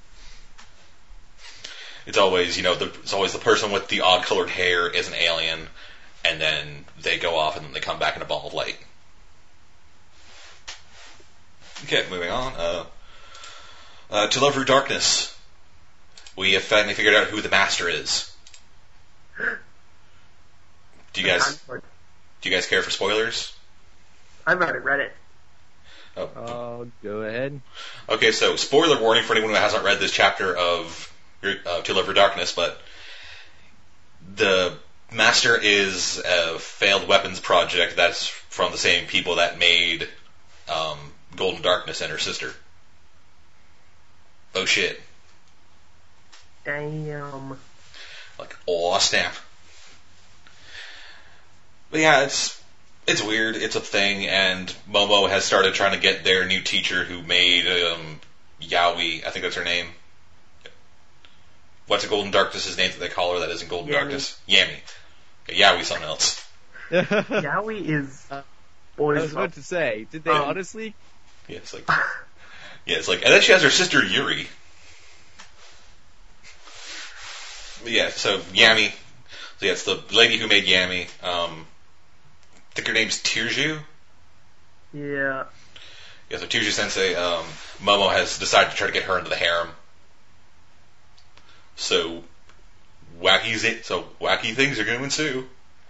It's always the person with the odd colored hair is an alien. And then they go off and then they come back in a ball of light. Okay, moving on. To Love Through Darkness. We have finally figured out who the Master is. Do you guys care for spoilers? I've already read it. Oh, go ahead. Okay, so spoiler warning for anyone who hasn't read this chapter of To Love Through Darkness, but the Master is a failed weapons project that's from the same people that made Golden Darkness and her sister. Oh shit. Damn. Aw, snap. But yeah, it's weird. It's a thing, and Momo has started trying to get their new teacher who made Yaoi, I think that's her name. What's a Golden Darkness' name that they call her that isn't Golden Darkness? Yami. Yowie's something else. Yowie is. I was about to say, did they honestly? Yeah, it's and then she has her sister Yuri. Yeah, so Yami. So yeah, it's the lady who made Yami. I think her name's Tirju. Yeah. Yeah, so Tirju Sensei, Momo has decided to try to get her into the harem. So wacky things are going to ensue.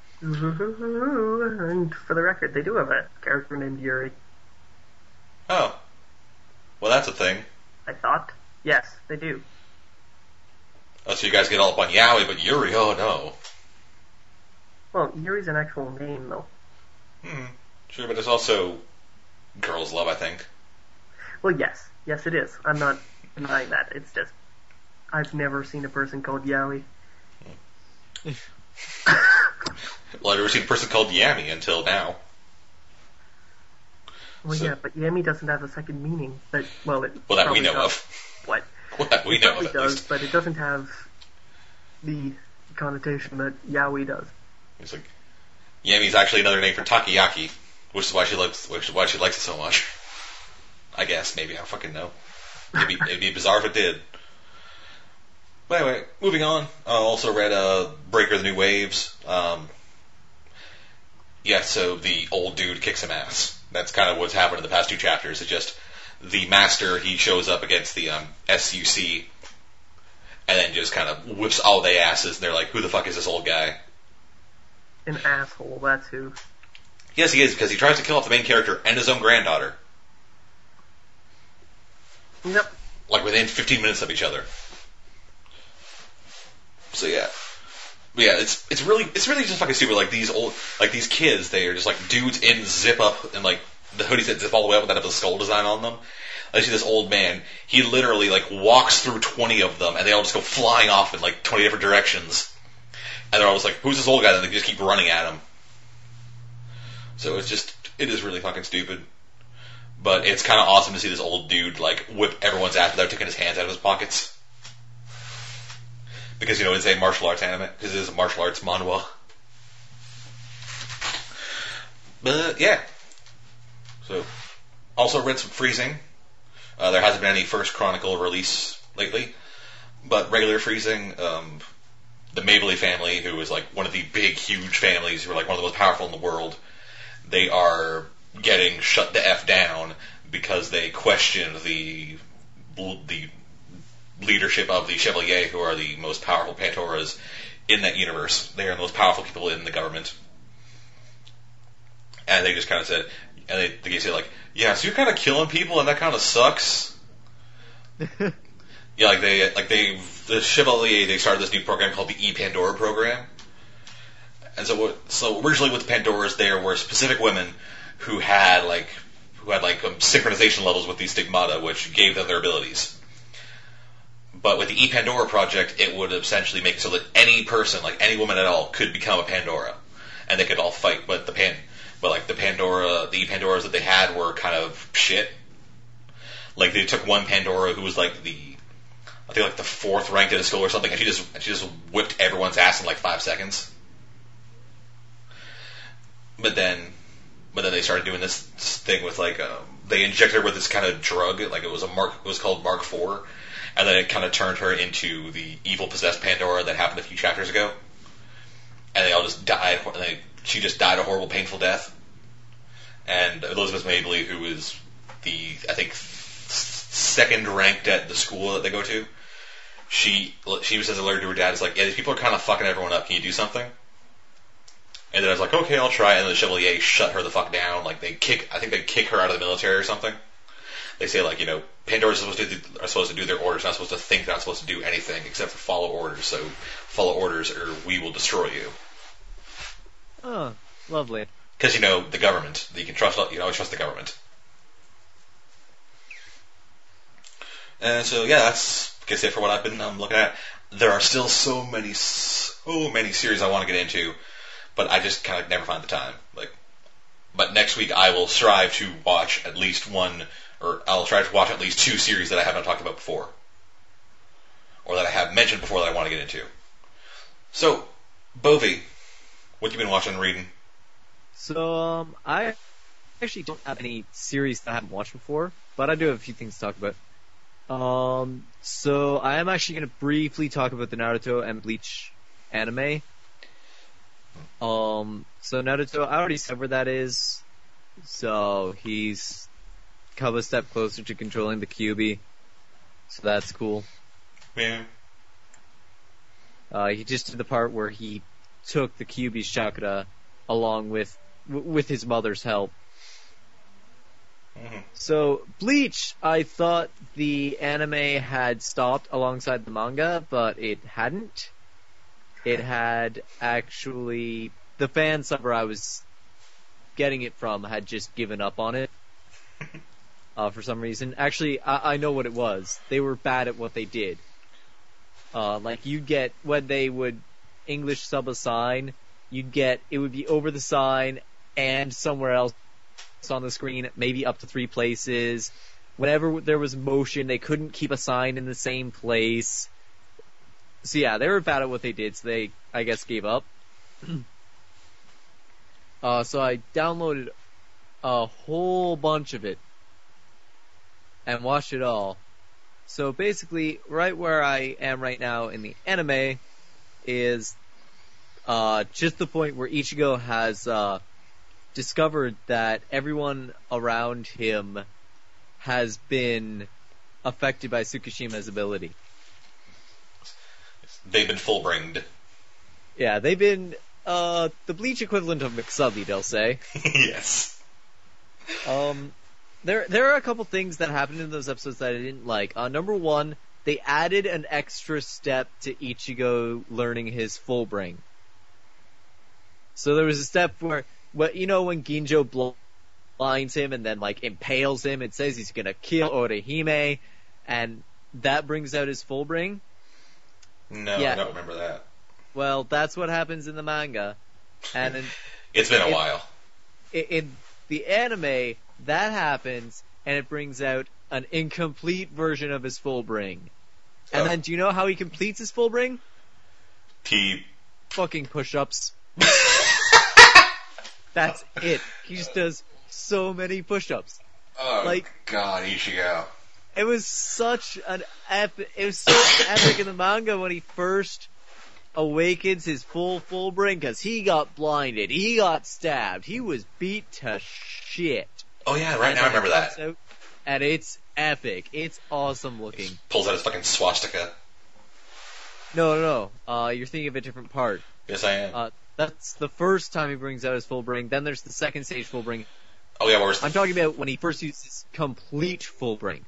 And for the record, they do have a character named Yuri. Oh. Well, that's a thing. I thought. Yes, they do. Oh, so you guys get all up on Yaoi, but Yuri, oh no. Well, Yuri's an actual name, though. Sure, but it's also girls' love, I think. Well, yes. Yes, it is. I'm not denying that. It's just, I've never seen a person called Yaoi. Well, I've never seen a person called Yami until now. Well, yeah, but Yami doesn't have a second meaning. That we know of. What? Well, that we know of, at does, least. but it doesn't have the connotation that Yaoi does. It's Yami's actually another name for Takoyaki, which is why she likes it so much. I guess, maybe, I don't fucking know. It'd be bizarre if it did. But anyway, moving on. I also read Breaker of the New Waves. So the old dude kicks some ass. That's kind of what's happened in the past two chapters. It's just the Master, he shows up against the SUC, and then just kind of whips all the asses, and they're like, who the fuck is this old guy? An asshole, that's who. Yes, he is, because he tries to kill off the main character and his own granddaughter. Yep. Like within 15 minutes of each other. So yeah. But yeah, it's really just fucking stupid. Like these kids, they are just like dudes in zip up and like the hoodies that zip all the way up that have the skull design on them. I see this old man, he literally like walks through 20 of them and they all just go flying off in like 20 different directions. And they're always like, who's this old guy? And they just keep running at him. So it is really fucking stupid. But it's kind of awesome to see this old dude like whip everyone's ass without taking his hands out of his pockets. Because, it's a martial arts anime. Because it is a martial arts manhwa. But, yeah. So, also read some Freezing. There hasn't been any First Chronicle release lately. But regular Freezing, the Mabley family, who is like one of the big, huge families, who are like one of the most powerful in the world, they are getting shut the F down because they question the leadership of the Chevalier, who are the most powerful Pandoras in that universe. They are the most powerful people in the government. And they just kind of said, and they say like, yeah, so you're kind of killing people and that kind of sucks. Yeah, the Chevalier, they started this new program called the E-Pandora program. And so originally with the Pandoras, there were specific women who had synchronization levels with these stigmata, which gave them their abilities. But with the E-Pandora project, it would essentially make it so that any person, like any woman at all, could become a Pandora, and they could all fight. But the E-Pandoras that they had were kind of shit. Like they took one Pandora who was like the fourth ranked at a school or something, and she just whipped everyone's ass in like 5 seconds. But then they started doing this thing with they injected her with this kind of drug, like it was called Mark IV. And then it kind of turned her into the evil possessed Pandora that happened a few chapters ago. And they all just died. She just died a horrible, painful death. And Elizabeth Mabley, who is I think, second ranked at the school that they go to, she says alerted to her dad, is like, yeah, these people are kind of fucking everyone up. Can you do something? And then I was like, okay, I'll try. And the Chevalier shut her the fuck down. Like I think they kick her out of the military or something. They say Pandora's are supposed to do their orders, not supposed to think, not supposed to do anything except for follow orders. So follow orders or we will destroy you. Oh, lovely. Because the government, you can always trust the government. And so yeah, that's it for what I've been looking at. There are still so many series I want to get into, but I just kind of never find the time. But next week I will strive to watch at least one. Or I'll try to watch at least 2 series that I haven't talked about before. Or that I have mentioned before that I want to get into. So, Bovie, what have you been watching and reading? So, I actually don't have any series that I haven't watched before, but I do have a few things to talk about. So I am actually going to briefly talk about the Naruto and Bleach anime. So Naruto, I already said where that is. So he's come a step closer to controlling the Kyuubi. So that's cool. Yeah. He just did the part where he took the Kyuubi's chakra along with his mother's help. Mm-hmm. So, Bleach, I thought the anime had stopped alongside the manga, but it hadn't. It had actually... The fan sub I was getting it from had just given up on it. For some reason. Actually, I know what it was. They were bad at what they did. You'd get... When they would English sub a sign, it would be over the sign and somewhere else on the screen, maybe up to 3 places. Whenever there was motion, they couldn't keep a sign in the same place. So yeah, they were bad at what they did, so they, I guess, gave up. So I downloaded a whole bunch of it and watched it all. So basically, right where I am right now in the anime is just the point where Ichigo has discovered that everyone around him has been affected by Tsukishima's ability. They've been full-bringed. Yeah, they've been the Bleach equivalent of McSubby, they'll say. Yes. There are a couple things that happened in those episodes that I didn't like. Number one, they added an extra step to Ichigo learning his full bring. So there was a step where, when Ginjo blinds him and then impales him, it says he's gonna kill Orihime, and that brings out his full bring. No, yeah. I don't remember that. Well, that's what happens in the manga, and it's been a while. In the anime, that happens, and it brings out an incomplete version of his full bring. And then, do you know how he completes his full bring? He fucking push-ups. That's it. He just does so many push-ups. Oh, God, Ichigo. It was such an epic. It was so epic in the manga when he first awakens his full bring, because he got blinded, he got stabbed, he was beat to shit. Oh yeah, right now I remember that. And it's epic. It's awesome looking. He pulls out his fucking swastika. No. You're thinking of a different part. Yes, I am. That's the first time he brings out his full bring. Then there's the second stage full bring. Oh yeah, I'm talking about when he first uses his complete full bring.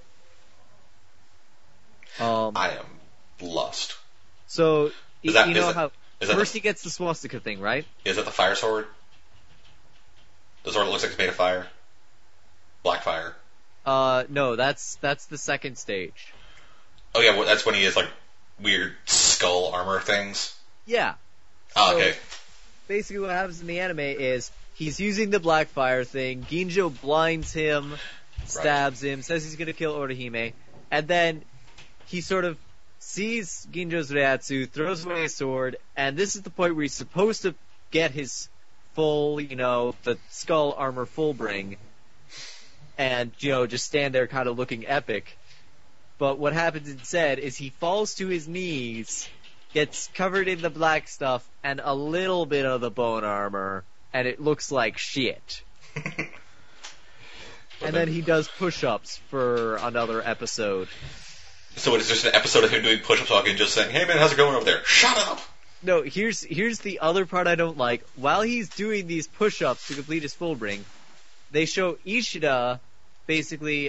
I am lost. So, first he gets the swastika thing, right? Is that the fire sword? The sword that looks like it's made of fire? Black fire? No, that's the second stage. Oh yeah, that's when he has weird skull armor things? Yeah. Oh, okay. So, basically what happens in the anime is he's using the black fire thing, Ginjo blinds him, stabs him, says he's gonna kill Orihime, and then he sort of sees Ginjo's Reiatsu, throws away his sword, and this is the point where he's supposed to get his full, the skull armor full bring, and, just stand there kind of looking epic. But what happens instead is he falls to his knees, gets covered in the black stuff, and a little bit of the bone armor, and it looks like shit. And then he does push-ups for another episode. So it's just an episode of him doing push-ups while just saying, "Hey man, how's it going over there? Shut up!" No, here's the other part I don't like. While he's doing these push-ups to complete his full bring, they show Ishida basically,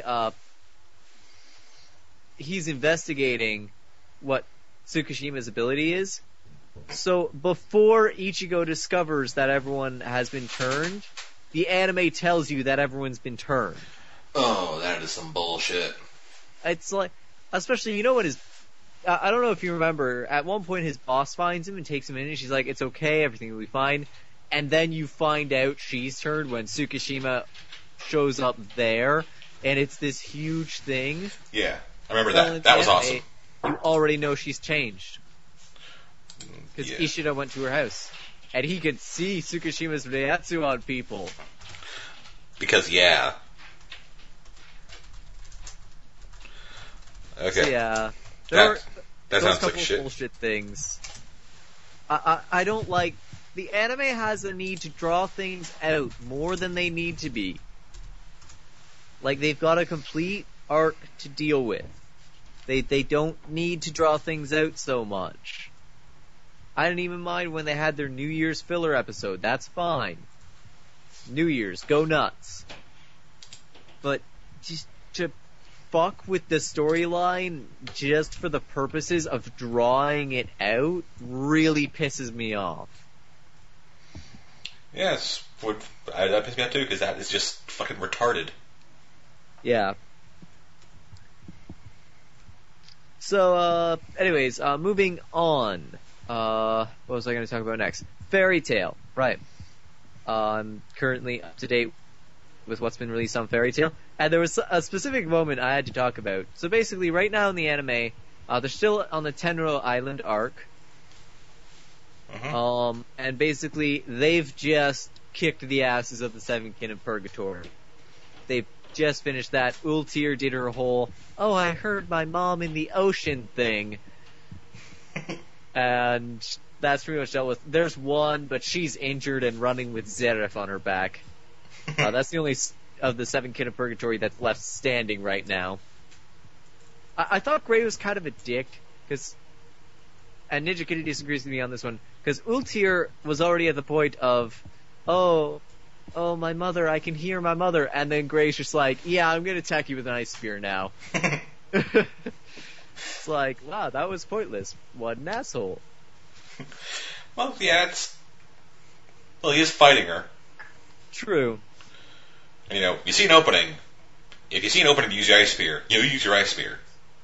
he's investigating what Tsukishima's ability is. So before Ichigo discovers that everyone has been turned, the anime tells you that everyone's been turned. Oh, that is some bullshit. It's especially, when I don't know if you remember, at one point his boss finds him and takes him in, and she's like, "It's okay, everything will be fine." And then you find out she's turned when Tsukishima shows up there, and it's this huge thing. Yeah, I remember that. That was awesome. You already know she's changed. Because Ishida went to her house, and he could see Tsukishima's Reiatsu on people. Because, yeah. Okay. So, yeah. That sounds like couple shit. Bullshit things. I don't like... The anime has a need to draw things out more than they need to be. They've got a complete arc to deal with. They don't need to draw things out so much. I didn't even mind when they had their New Year's filler episode. That's fine. New Year's, go nuts. But just to fuck with the storyline just for the purposes of drawing it out really pisses me off. Yes, that pisses me off too, because that is just fucking retarded. Yeah. So, anyways, moving on. What was I going to talk about next? Fairy Tail, right. I'm currently up to date with what's been released on Fairy Tail, and there was a specific moment I had to talk about. So basically, right now in the anime, they're still on the Tenro Island arc, and basically, they've just kicked the asses of the Seven Kin of Purgatory. They've just finished that. Ultir did her whole, "Oh, I heard my mom in the ocean" thing. And that's pretty much dealt with. There's one, but she's injured and running with Zeref on her back. That's the only of the Seven Kin of Purgatory that's left standing right now. I thought Gray was kind of a dick, because and Ninja Kitty disagrees with me on this one, because Ultir was already at the point of, oh, my mother, I can hear my mother, and then Gray's just like, yeah, I'm gonna attack you with an ice spear now. It's like, wow, that was pointless. What an asshole. Well, yeah, he is fighting her. True. You see an opening. If you see an opening to use your ice spear, you use your ice spear.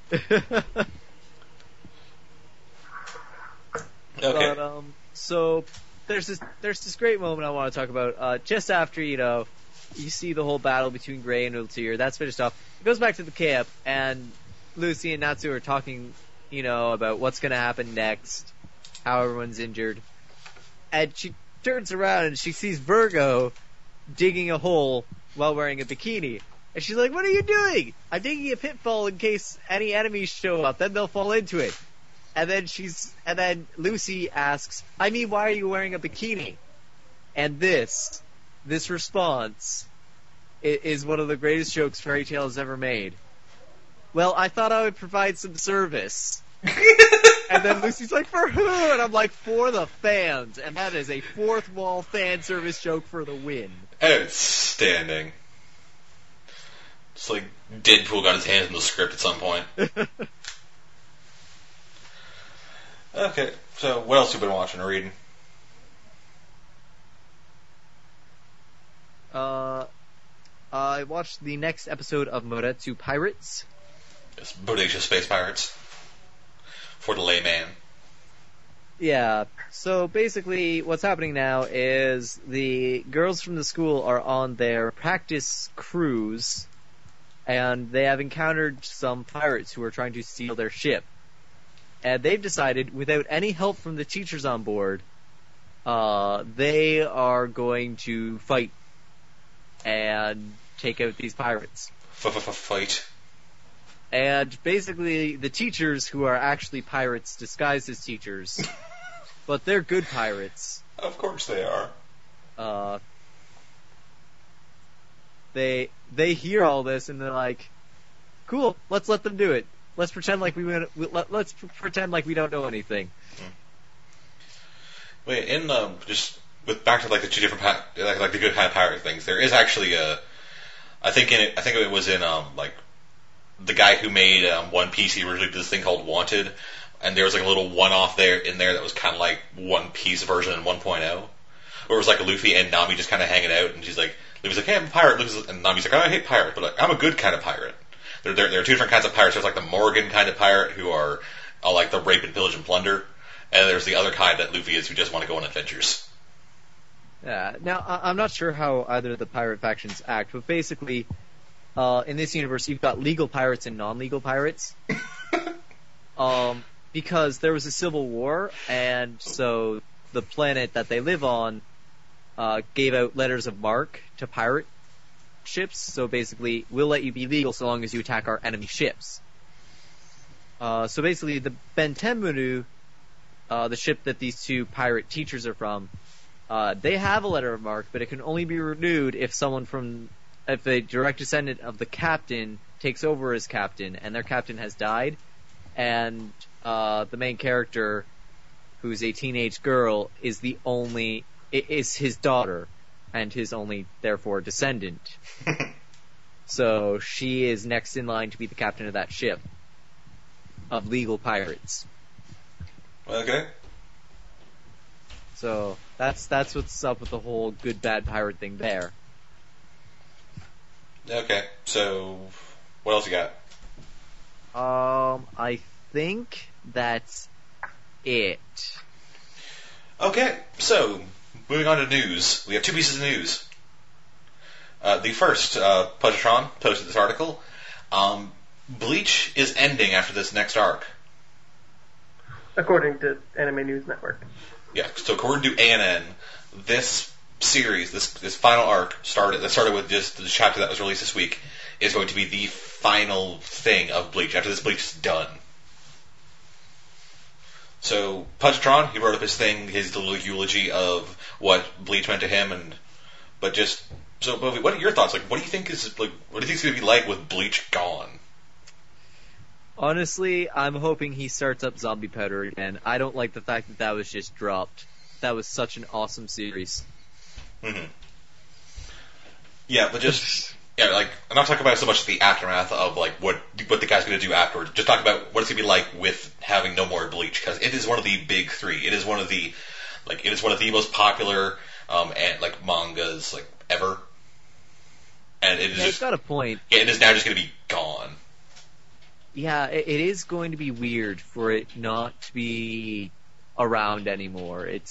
Okay. But, so there's this great moment I want to talk about. Just after, you see the whole battle between Gray and Ultir, that's finished off. It goes back to the camp, and Lucy and Natsu are talking, about what's going to happen next, how everyone's injured. And she turns around and she sees Virgo digging a hole while wearing a bikini. And she's like, what are you doing? I'm digging a pitfall in case any enemies show up, then they'll fall into it. And then Lucy asks, I mean, why are you wearing a bikini? And this response is one of the greatest jokes Fairy Tail has ever made. Well, I thought I would provide some service. And then Lucy's like, for who? And I'm like, for the fans. And that is a fourth wall fan service joke for the win. Outstanding. It's like Deadpool got his hands in the script at some point. Okay, so what else have you been watching or reading? I watched the next episode of Moretsu Pirates. Yes, Bodacious Space Pirates. For the layman. Yeah, so basically what's happening now is the girls from the school are on their practice cruise, and they have encountered some pirates who are trying to steal their ship. And they've decided, without any help from the teachers on board, they are going to fight and take out these pirates. Fight. And basically, the teachers, who are actually pirates disguised as teachers, but they're good pirates. Of course they are. They hear all this and they're like, cool, let's let them do it. Let's pretend like let's pretend like we don't know anything. Wait, just with back to like the two different like the good bad pirate things, there is actually I think it was in like the guy who made One Piece. He originally did this thing called Wanted, and there was like a little one-off in there that was kind of like One Piece version 1.0, where it was like Luffy and Nami just kind of hanging out, and she's like, Luffy's like, hey, I'm a pirate, and Nami's like, oh, I hate pirates, but like, I'm a good kind of pirate. There are two different kinds of pirates. There's like the Morgan kind of pirate who are like the rape and pillage and plunder, and there's the other kind that Luffy is who just want to go on adventures. Yeah. Now I'm not sure how either of the pirate factions act, but basically, in this universe, you've got legal pirates and non-legal pirates. Because there was a civil war, and so the planet that they live on gave out letters of marque to pirate ships, so basically, we'll let you be legal so long as you attack our enemy ships. So basically, the Bentenmuru, the ship that these two pirate teachers are from, they have a letter of marque, but it can only be renewed if if a direct descendant of the captain takes over as captain, and their captain has died, and the main character, who's a teenage girl, is his daughter, and his only, therefore, descendant. So she is next in line to be the captain of that ship of legal pirates. Okay. So that's what's up with the whole good bad pirate thing there. Okay. So what else you got? I think that's it. Okay. So moving on to news. We have two pieces of news. The first, Pudgetron posted this article. Bleach is ending after this next arc. According to Anime News Network. Yeah, so according to ANN, this series, this final arc, that started with just the chapter that was released this week, is going to be the final thing of Bleach. After this, Bleach is done. So Pudgetron, he wrote up his thing, his little eulogy of what Bleach meant to him, what are your thoughts? Like, what do you think it's going to be like with Bleach gone? Honestly, I'm hoping he starts up Zombie Powder again. I don't like the fact that that was just dropped. That was such an awesome series. Mm-hmm. Yeah, but just like I'm not talking about so much the aftermath of like what the guy's going to do afterwards. Just talk about what it's going to be like with having no more Bleach, because it is one of the big three. It is one of the most popular and like mangas like ever. And it is it's got a point. It is now just going to be gone. Yeah, it is going to be weird for it not to be around anymore. It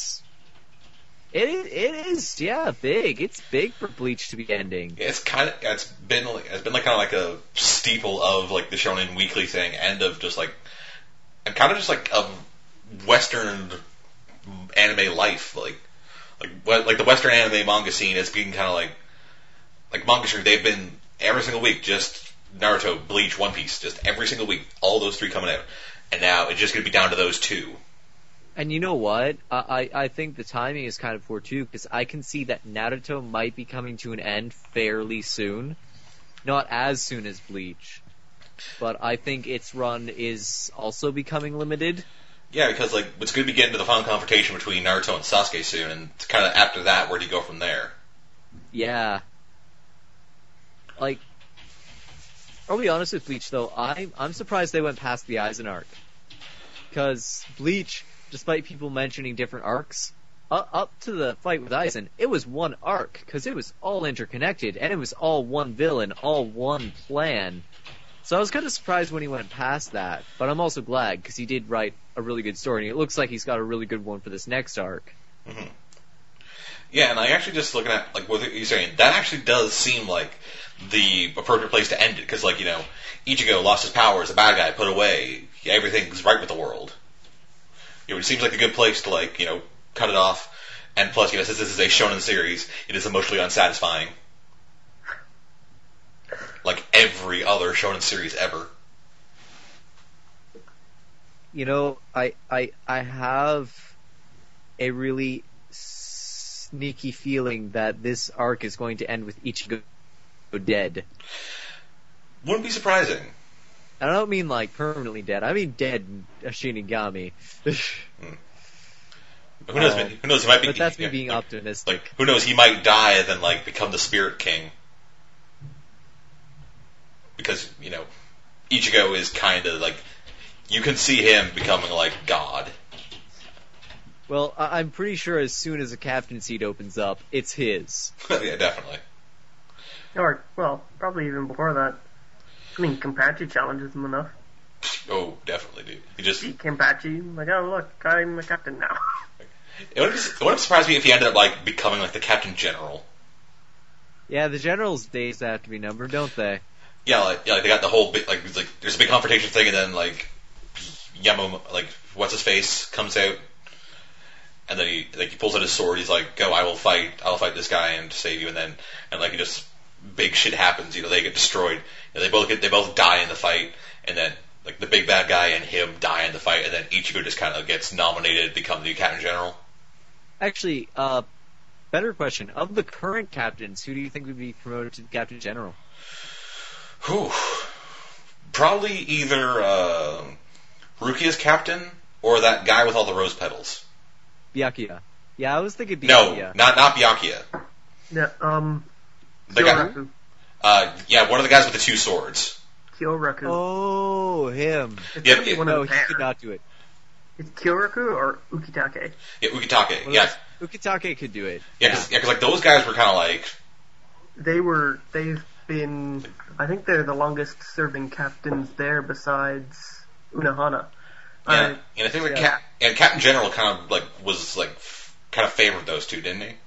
is big. It's big for Bleach to be ending. It's been like kind of like a steeple of like the Shonen Weekly thing, and of just like, and kind of just like a Western anime life, like the Western anime manga scene is being kind of like manga stream. They've been every single week just Naruto, Bleach, One Piece, just every single week, all those three coming out, and now it's just going to be down to those two. And you know what? I think the timing is kind of poor too, because I can see that Naruto might be coming to an end fairly soon. Not as soon as Bleach, but I think its run is also becoming limited. Yeah, because like it's going to be getting to the final confrontation between Naruto and Sasuke soon, and kind of after that, where do you go from there? Yeah. Like, I'll be honest with Bleach though, I'm surprised they went past the Aizen arc. Because Bleach, despite people mentioning different arcs, up to the fight with Aizen, it was one arc, because it was all interconnected, and it was all one villain, all one plan. So I was kind of surprised when he went past that, but I'm also glad, because he did write a really good story, and it looks like he's got a really good one for this next arc. Mm-hmm. Yeah, and I actually just looking at like what you're saying, that actually does seem like the appropriate place to end it, because like, you know, Ichigo lost his power as a bad guy, put away, everything's right with the world. You know, it seems like a good place to like, you know, cut it off, and plus, you know, since this is a shonen series, it is emotionally unsatisfying. Like every other shonen series ever. You know, I have a really sneaky feeling that this arc is going to end with Ichigo dead. Wouldn't be surprising. And I don't mean like permanently dead. I mean dead Shinigami. Who knows? Who knows? He might be. But that's me being optimistic. Like, who knows? He might die and then like become the Spirit King. Because, you know, Ichigo is kind of like, you can see him becoming like God. Well, I'm pretty sure as soon as a captain seat opens up, it's his. Yeah, definitely. Or, well, probably even before that. I mean, Kenpachi challenges him enough. Oh, definitely, dude. He just beat Kenpachi, like, oh look, I'm the captain now. It wouldn't surprise me if he ended up like becoming like the Captain General. Yeah, the general's days have to be numbered, don't they? Yeah, like they got the whole big, like there's a big confrontation thing, and then like what's his face comes out, and then he pulls out his sword. He's like, "Go, I'll fight this guy and save you." And then he just big shit happens. You know, they get destroyed. And they both die in the fight, and then like the big bad guy and him die in the fight, and then Ichigo just kind of gets nominated to become the Captain General. Actually, better question: of the current captains, who do you think would be promoted to the Captain General? Whew. Probably either Rukia's captain or that guy with all the rose petals. Byakuya. Yeah, I was thinking Byakuya. No, not Byakuya. Yeah, the Kyoraku. Yeah, one of the guys with the two swords. Kyoraku. Oh, him. No, he could not do it. It's Kyoraku or Ukitake? Yeah, Ukitake. Well, yeah, Ukitake could do it. Yeah, because like those guys were kind of like they've been. I think they're the longest serving captains there besides Unohana. Yeah, and I think and Captain General kind of like was like kind of favored those two, didn't he?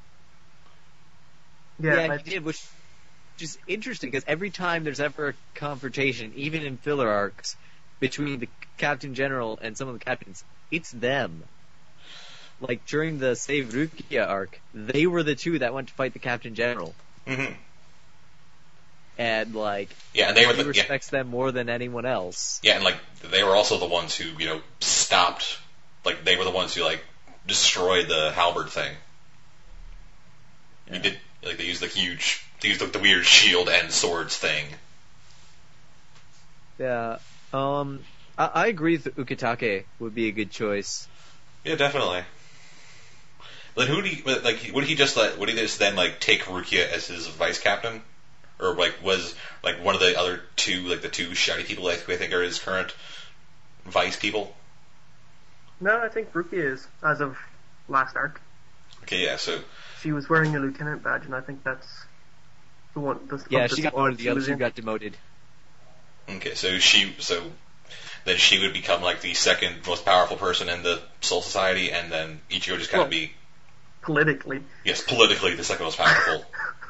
Yeah, he did, which is interesting because every time there's ever a confrontation, even in filler arcs, between the Captain General and some of the captains, it's them. Like during the Save Rukia arc, they were the two that went to fight the Captain General. Mm-hmm. And like, yeah, and he respects them more than anyone else. Yeah, and like they were also the ones who, you know, stopped. Like they were the ones who like destroyed the halberd thing. Yeah. They used the weird shield and swords thing. Yeah, I agree that Ukitake would be a good choice. Yeah, definitely. Then would he just then like take Rukia as his vice captain? Or like was like one of the other two, like the two shouty people I think are his current vice people? No, I think Rukia is, as of last arc. Okay, yeah, so she was wearing a lieutenant badge, and I think that's the one. She got one of the other two got demoted. Okay, so then she would become like the second most powerful person in the Soul Society, and then Ichigo just kind of be politically. Yes, politically the second most powerful.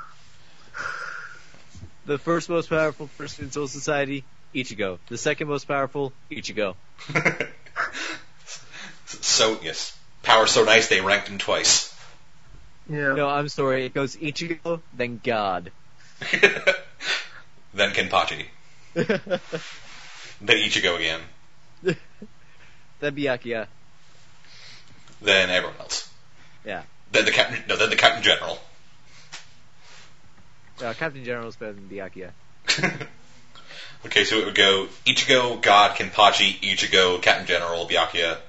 The first most powerful person in Soul Society, Ichigo. The second most powerful, Ichigo. So yes, power so nice they ranked him twice. Yeah. No, I'm sorry. It goes Ichigo, then God. Then Kenpachi. Then Ichigo again. Then Byakuya. Then everyone else. Yeah. Then the Captain General. Captain General is better than Byakuya. Okay, so it would go Ichigo, God, Kenpachi, Ichigo, Captain General, Byakuya.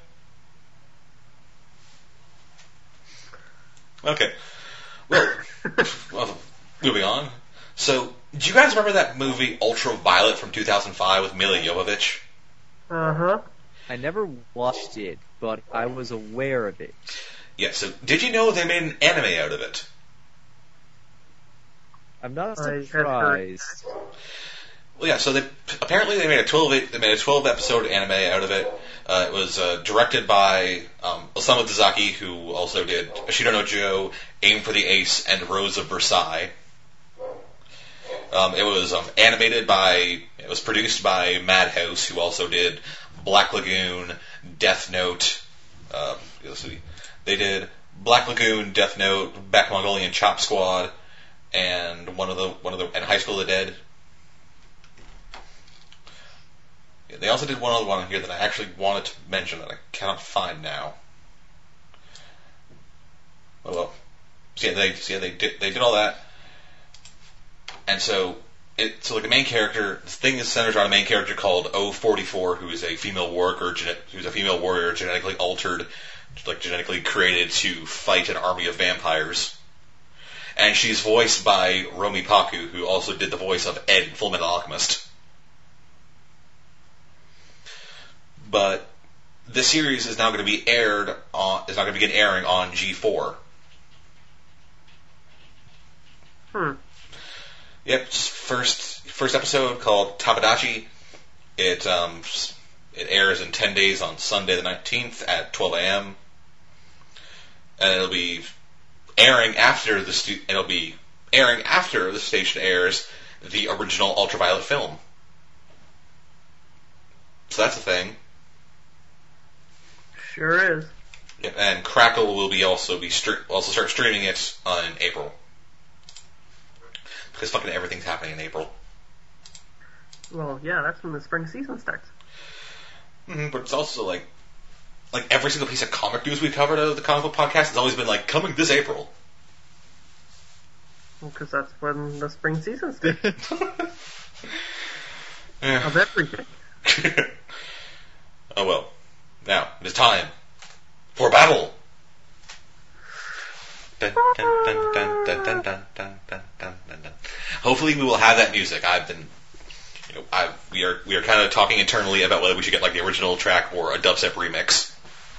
Okay. Well, moving on. So, do you guys remember that movie Ultraviolet from 2005 with Milla Jovovich? Uh-huh. I never watched it, but I was aware of it. Yeah, so did you know they made an anime out of it? I'm not surprised. Well, yeah, so apparently they made a 12 episode anime out of it. It was directed by Osamu Dezaki, who also did Ashita no Joe, Aim for the Ace, and Rose of Versailles. It was produced by Madhouse, who also did Black Lagoon, Death Note. Let's see, they did Black Lagoon, Death Note, Back Mongolian Chop Squad, and and High School of the Dead. They also did one other one here that I actually wanted to mention that I cannot find now. Oh well. So they did all that. And so like the main character, this thing is centered around a main character called O44, who is a female warrior, genetically altered, like genetically created to fight an army of vampires. And she's voiced by Romi Paku, who also did the voice of Ed in Fullmetal Alchemist. But the series is now going to be airing on G4. Yep, first episode called Tabadachi. It airs in 10 days on Sunday the 19th at 12 a.m. And it'll be airing after the station airs the original Ultraviolet film. So that's a thing. Sure is. Yep, and Crackle will also start streaming it in April. Because fucking everything's happening in April. Well, yeah, that's when the spring season starts. But it's also like every single piece of comic news we've covered out of the Comic Book Podcast has always been like, coming this April. Well, because that's when the spring season starts. Yeah. Of everything. Oh well. Now, it is time for battle! Dun, dun, dun, dun, dun, dun, dun, dun, dun, dun, dun. Hopefully we will have that music. We are kind of talking internally about whether we should get like the original track or a dubstep remix.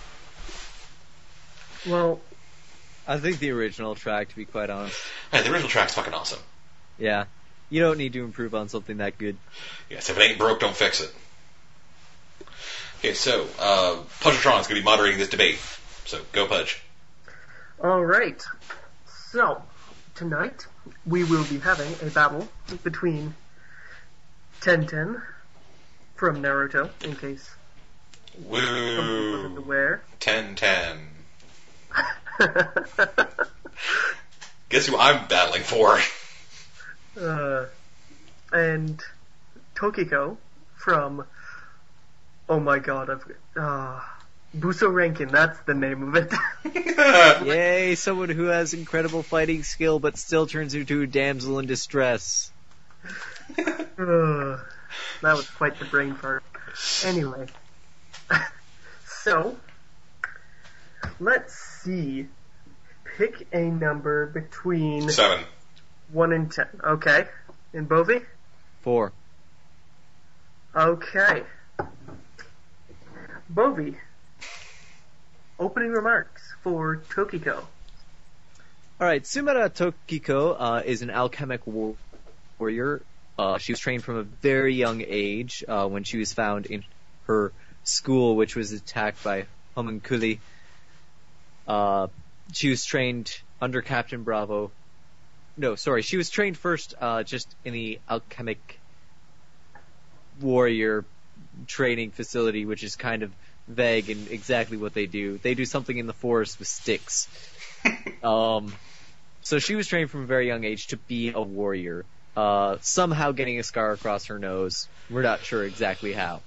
Well, I think the original track, to be quite honest. Yeah, the original track's fucking awesome. Yeah. You don't need to improve on something that good. Yes, if it ain't broke, don't fix it. Okay, so, Pudgetron is going to be moderating this debate. So, go Pudge. Alright. So, tonight, we will be having a battle between Tenten from Naruto, in case Woo! wasn't aware. 10-10. Guess who I'm battling for? And Tokiko from, oh my god, Buso Rankin, that's the name of it. Yay, someone who has incredible fighting skill but still turns into a damsel in distress. That was quite the brain fart. Anyway. So, let's see. Pick a number between 7. 1 and 10. Okay. And Bovie? 4. Okay. Bovie. Opening remarks for Tokiko. Alright, Sumera Tokiko is an alchemic warrior. She was trained from a very young age when she was found in her school, which was attacked by homunculi. She was trained under Captain Bravo. No, sorry, she was trained first just in the alchemic warrior training facility, which is kind of vague in exactly what they do. They do something in the forest with sticks. So she was trained from a very young age to be a warrior. Somehow getting a scar across her nose. We're not sure exactly how.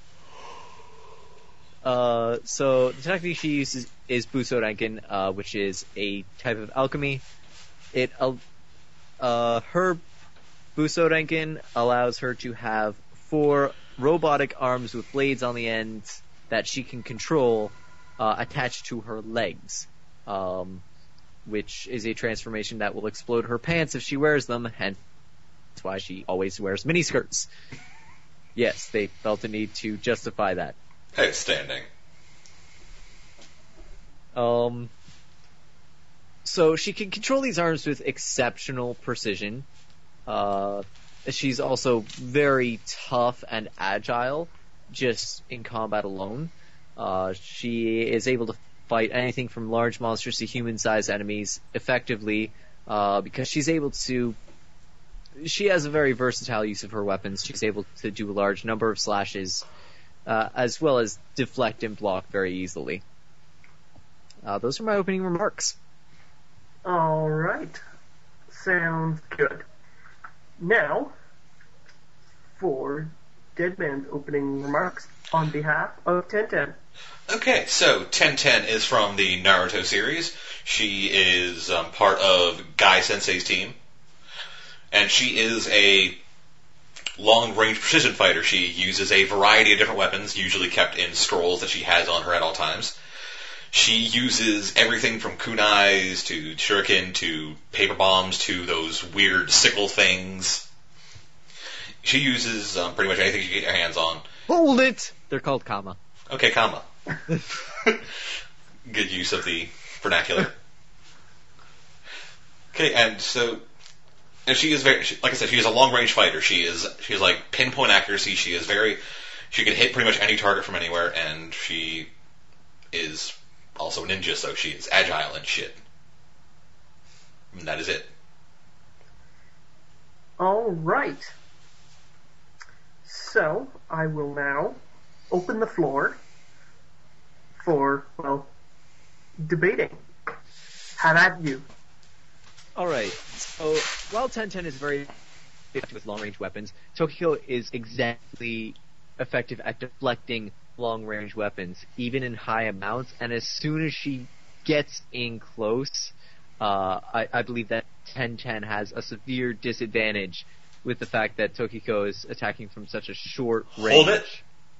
So the technique she uses is Busorenkin, which is a type of alchemy. Her Busorenkin allows her to have 4 robotic arms with blades on the ends that she can control, attached to her legs. Which is a transformation that will explode her pants if she wears them, hence why she always wears miniskirts. Yes, they felt the need to justify that. Outstanding. So she can control these arms with exceptional precision. She's also very tough and agile, just in combat alone. She is able to fight anything from large monsters to human-sized enemies effectively, because she has a very versatile use of her weapons. She's able to do a large number of slashes, as well as deflect and block very easily. Those are my opening remarks. Alright. Sounds good. Now, for Deadman's opening remarks on behalf of Tenten. Okay, so Tenten is from the Naruto series. She is part of Guy Sensei's team. And she is a long-range precision fighter. She uses a variety of different weapons, usually kept in scrolls that she has on her at all times. She uses everything from kunais to shuriken to paper bombs to those weird sickle things. She uses pretty much anything she can get her hands on. Hold it! They're called kama. Okay, kama. Good use of the vernacular. Okay, and she is very, like I said, she is a long-range fighter. She has like pinpoint accuracy. She can hit pretty much any target from anywhere, and she is also a ninja, so she is agile and shit. And that is it. Alright. So, I will now open the floor for, debating. Have at you. Alright, so while Tenten is very effective with long-range weapons, Tokiko is exactly effective at deflecting long-range weapons, even in high amounts, and as soon as she gets in close, I believe that Tenten has a severe disadvantage with the fact that Tokiko is attacking from such a short range. Hold it.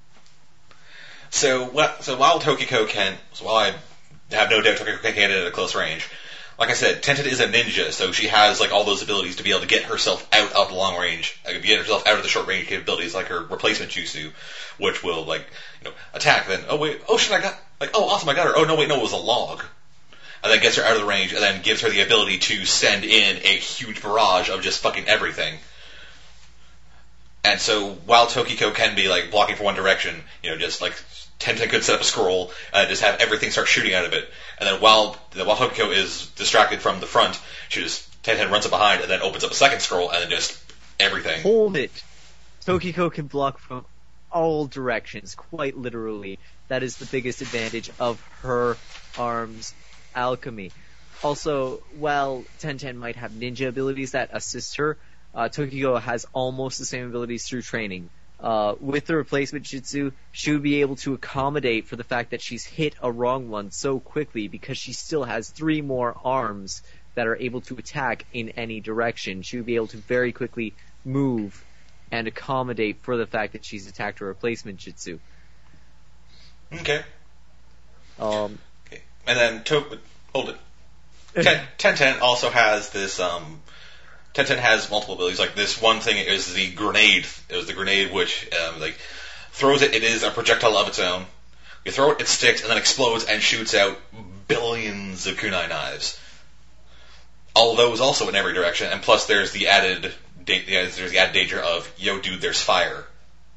So while I have no doubt Tokiko can hit it at a close range, like I said, Tenten is a ninja, so she has like all those abilities to be able to get herself out of the long range, get herself out of the short range capabilities, like her replacement jutsu, which will attack. Then awesome, I got her. Oh no, wait, no, it was a log, and then gets her out of the range, and then gives her the ability to send in a huge barrage of just fucking everything. And so while Tokiko can be like blocking for one direction, just like Tenten could set up a scroll and just have everything start shooting out of it. And then while Tokiko is distracted from the front, Tenten runs up behind and then opens up a second scroll and then just everything. Hold it. Tokiko can block from all directions, quite literally. That is the biggest advantage of her arms alchemy. Also, while Tenten might have ninja abilities that assist her, Tokiko has almost the same abilities through training. With the replacement jutsu, she would be able to accommodate for the fact that she's hit a wrong one so quickly because she still has 3 more arms that are able to attack in any direction. She would be able to very quickly move and accommodate for the fact that she's attacked her replacement Jutsu. Okay. Okay. And then, hold it. Tenten also has this, Tenten has multiple abilities. Like, this one thing is the grenade. It was the grenade which, throws it. It is a projectile of its own. You throw it, it sticks, and then explodes and shoots out billions of kunai knives. All of those also in every direction, and plus there's the added danger of, yo dude, there's fire.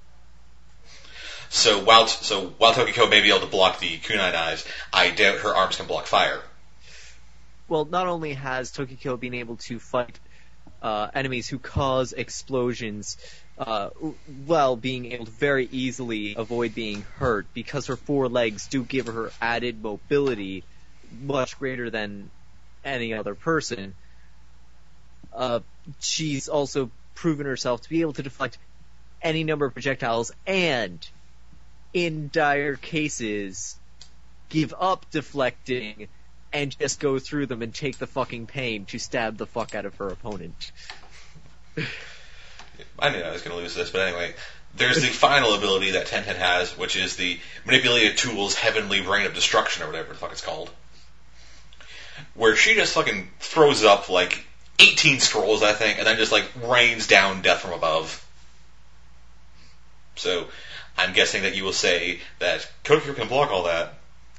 So while Tokiko may be able to block the kunai knives, I doubt her arms can block fire. Well, not only has Tokiko been able to fight enemies who cause explosions while being able to very easily avoid being hurt, because her 4 legs do give her added mobility much greater than any other person. She's also proven herself to be able to deflect any number of projectiles and, in dire cases, give up deflecting and just go through them and take the fucking pain to stab the fuck out of her opponent. I knew I was going to lose this, but anyway. There's the final ability that Tenten has, which is the Manipulated Tools Heavenly Rain of Destruction, or whatever the fuck it's called. Where she just fucking throws up, 18 scrolls, I think, and then just, rains down death from above. So, I'm guessing that you will say that Tokiko can block all that.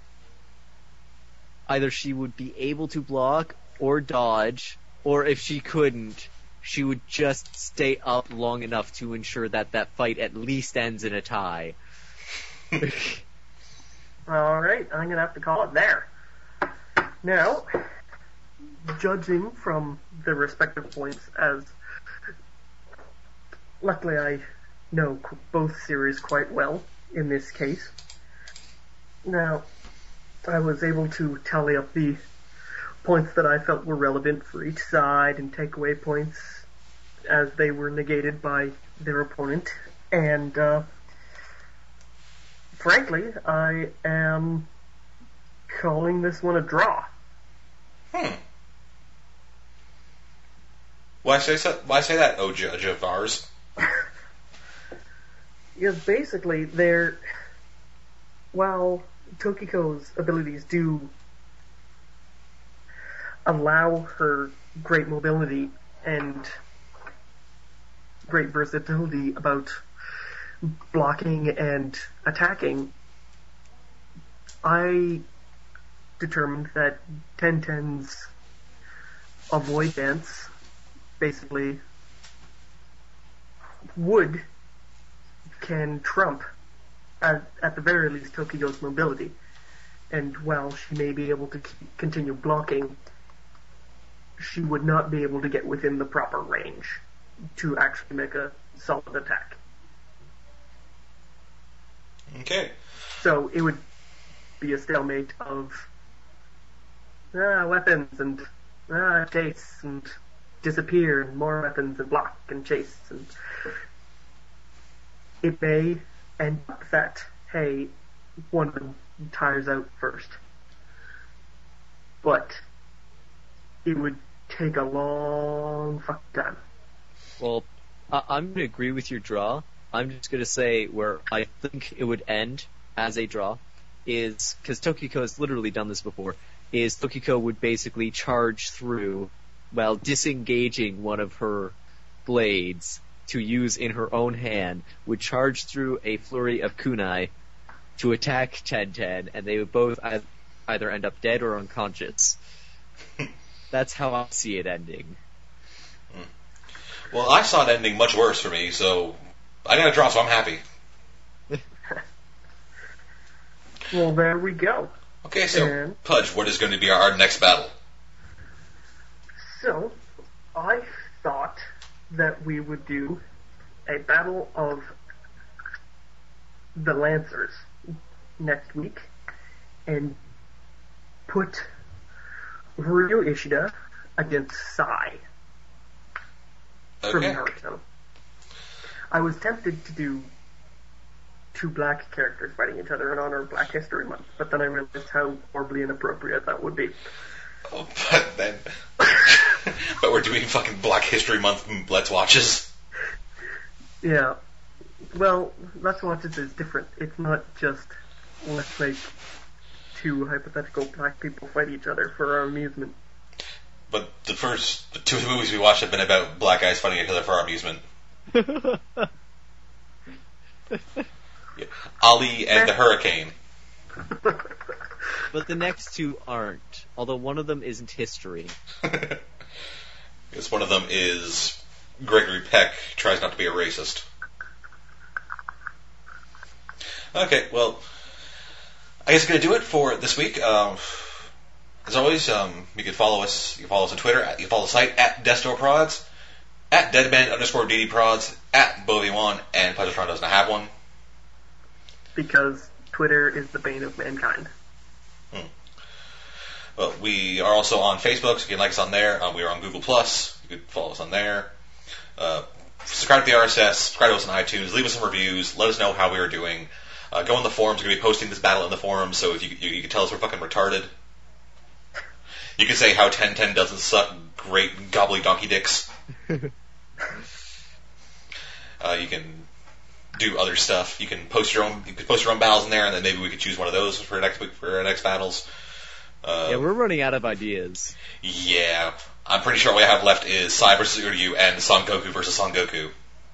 Either she would be able to block or dodge, or if she couldn't, she would just stay up long enough to ensure that that fight at least ends in a tie. Alright, I'm going to have to call it there. Now, judging from the respective points, as luckily I know both series quite well in this case. Now, I was able to tally up the points that I felt were relevant for each side and take away points as they were negated by their opponent. And, frankly, I am calling this one a draw. Why say that, oh judge of ours? Because basically, while Tokiko's abilities do allow her great mobility and great versatility about blocking and attacking, I determined that Tenten's avoidance basically can trump, at the very least, Tokiko's mobility. And while she may be able to continue blocking, she would not be able to get within the proper range to actually make a solid attack. Okay. So it would be a stalemate of weapons and chase and disappear and more weapons and block and chase, and it may end up that, hey, one of them tires out first. But it would take a long fucking time. Well, I'm going to agree with your draw. I'm just going to say where I think it would end as a draw is, because Tokiko has literally done this before, is Tokiko would basically charge through while disengaging one of her blades to use in her own hand, would charge through a flurry of kunai to attack Tenten, and they would both either end up dead or unconscious. That's how I see it ending. Well, I saw it ending much worse for me, so I got a draw, so I'm happy. Well, there we go. Okay, so, Pudge, what is going to be our next battle? So, I thought that we would do a battle of the Lancers next week and put Ryo Ishida against Sai from Naruto. I was tempted to do two black characters fighting each other in honor of Black History Month, but then I realized how horribly inappropriate that would be. Oh, but we're doing fucking Black History Month Let's Watches. Yeah. Well, Let's Watch It is different. It's not just let's make two hypothetical black people fight each other for our amusement. But the first two movies we watched have been about black guys fighting each other for our amusement. Yeah. Ali and the Hurricane. But the next two aren't, although one of them isn't history. Because one of them is Gregory Peck tries not to be a racist. Okay, well, I guess I'm going to do it for this week. As always, you can follow us. You can follow us on Twitter. You can follow the site at DestroProds, at Deadman_DDProds, at Bovie1, and Pleasuretron doesn't have one. Because Twitter is the bane of mankind. Well, we are also on Facebook, so you can like us on there. We are on Google+. You can follow us on there. Subscribe to the RSS. Subscribe to us on iTunes. Leave us some reviews. Let us know how we are doing. Go on the forums. We're going to be posting this battle in the forums, so if you can tell us we're fucking retarded. You can say how 1010 doesn't suck great gobbly donkey dicks. You can do other stuff. You can post your own battles in there, and then maybe we could choose one of those for next week for our next battles. Yeah, we're running out of ideas. Yeah, I'm pretty sure all we have left is Sai versus Uryu and Son Goku versus Son Goku.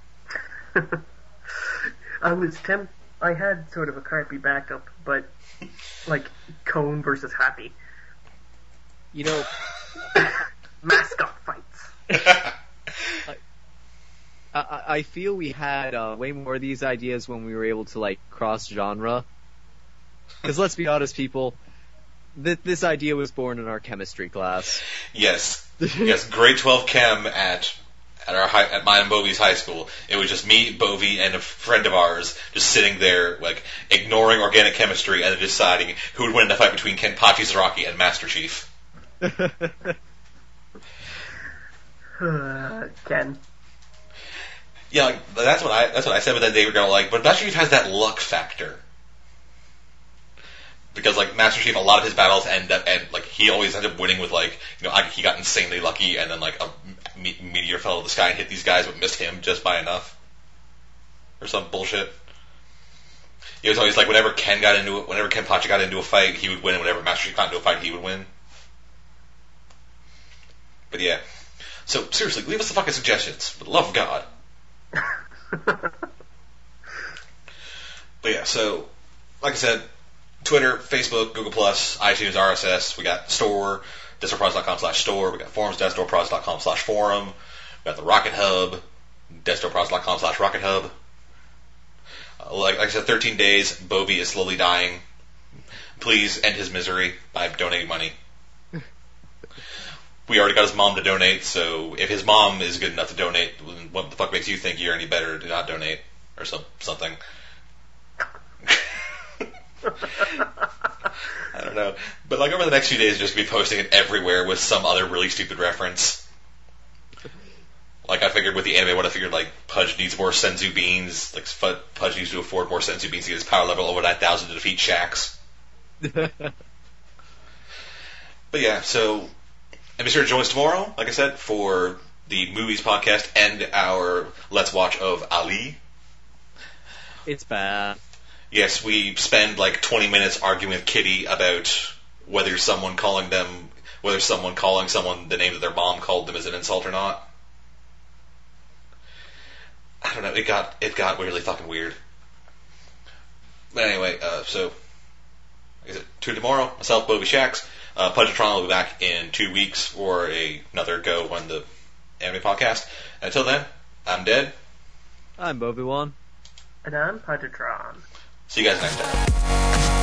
I had sort of a crappy backup, but like Cone versus Happy. You know, mascot fights. I feel we had way more of these ideas when we were able to like cross genre. Because let's be honest, people, this idea was born in our chemistry class. Yes, grade 12 chem at mine and Bovie's high school. It was just me, Bovie, and a friend of ours just sitting there, like ignoring organic chemistry and deciding who would win in the fight between Kenpachi Zaraki and Master Chief. Ken. Yeah, like, that's what I said. But then they were going like, but Master Chief has that luck factor. Because like Master Chief, a lot of his battles end up, and like he always ends up winning with like, you know, he got insanely lucky, and then like a meteor fell out of the sky and hit these guys, but missed him just by enough, or some bullshit. It was always like whenever Kenpachi got into a fight, he would win, and whenever Master Chief got into a fight, he would win. But yeah, so seriously, leave us the fucking suggestions, for the love of God. But yeah, so like I said. Twitter, Facebook, Google+, iTunes, RSS. We got store, destroprods.com/store. We got forums, destroprods.com/forum. We got the Rocket Hub, destroprods.com/Rocket Hub. Like I said, 13 days. Bovie is slowly dying. Please end his misery by donating money. We already got his mom to donate, so if his mom is good enough to donate, what the fuck makes you think you're any better to not donate? Or something. I don't know. But like over the next few days, just be posting it everywhere with some other really stupid reference. Like I figured with the anime, what I figured like Pudge needs more Senzu beans. Like Pudge needs to afford more Senzu beans to get his power level over 9,000 to defeat Shax. But yeah, so and be sure to join us tomorrow, like I said, for the movies podcast and our Let's Watch of Ali. It's bad. Yes, we spend like 20 minutes arguing with Kitty about whether someone calling someone the name that their mom called them is an insult or not. I don't know. It got really fucking weird. But anyway, so is it tune tomorrow? Myself, Bovie Shax. Pleasuretron will be back in 2 weeks for another go on the anime podcast. Until then, I'm Dead. I'm Bovie1. And I'm Pleasuretron. See you guys next time.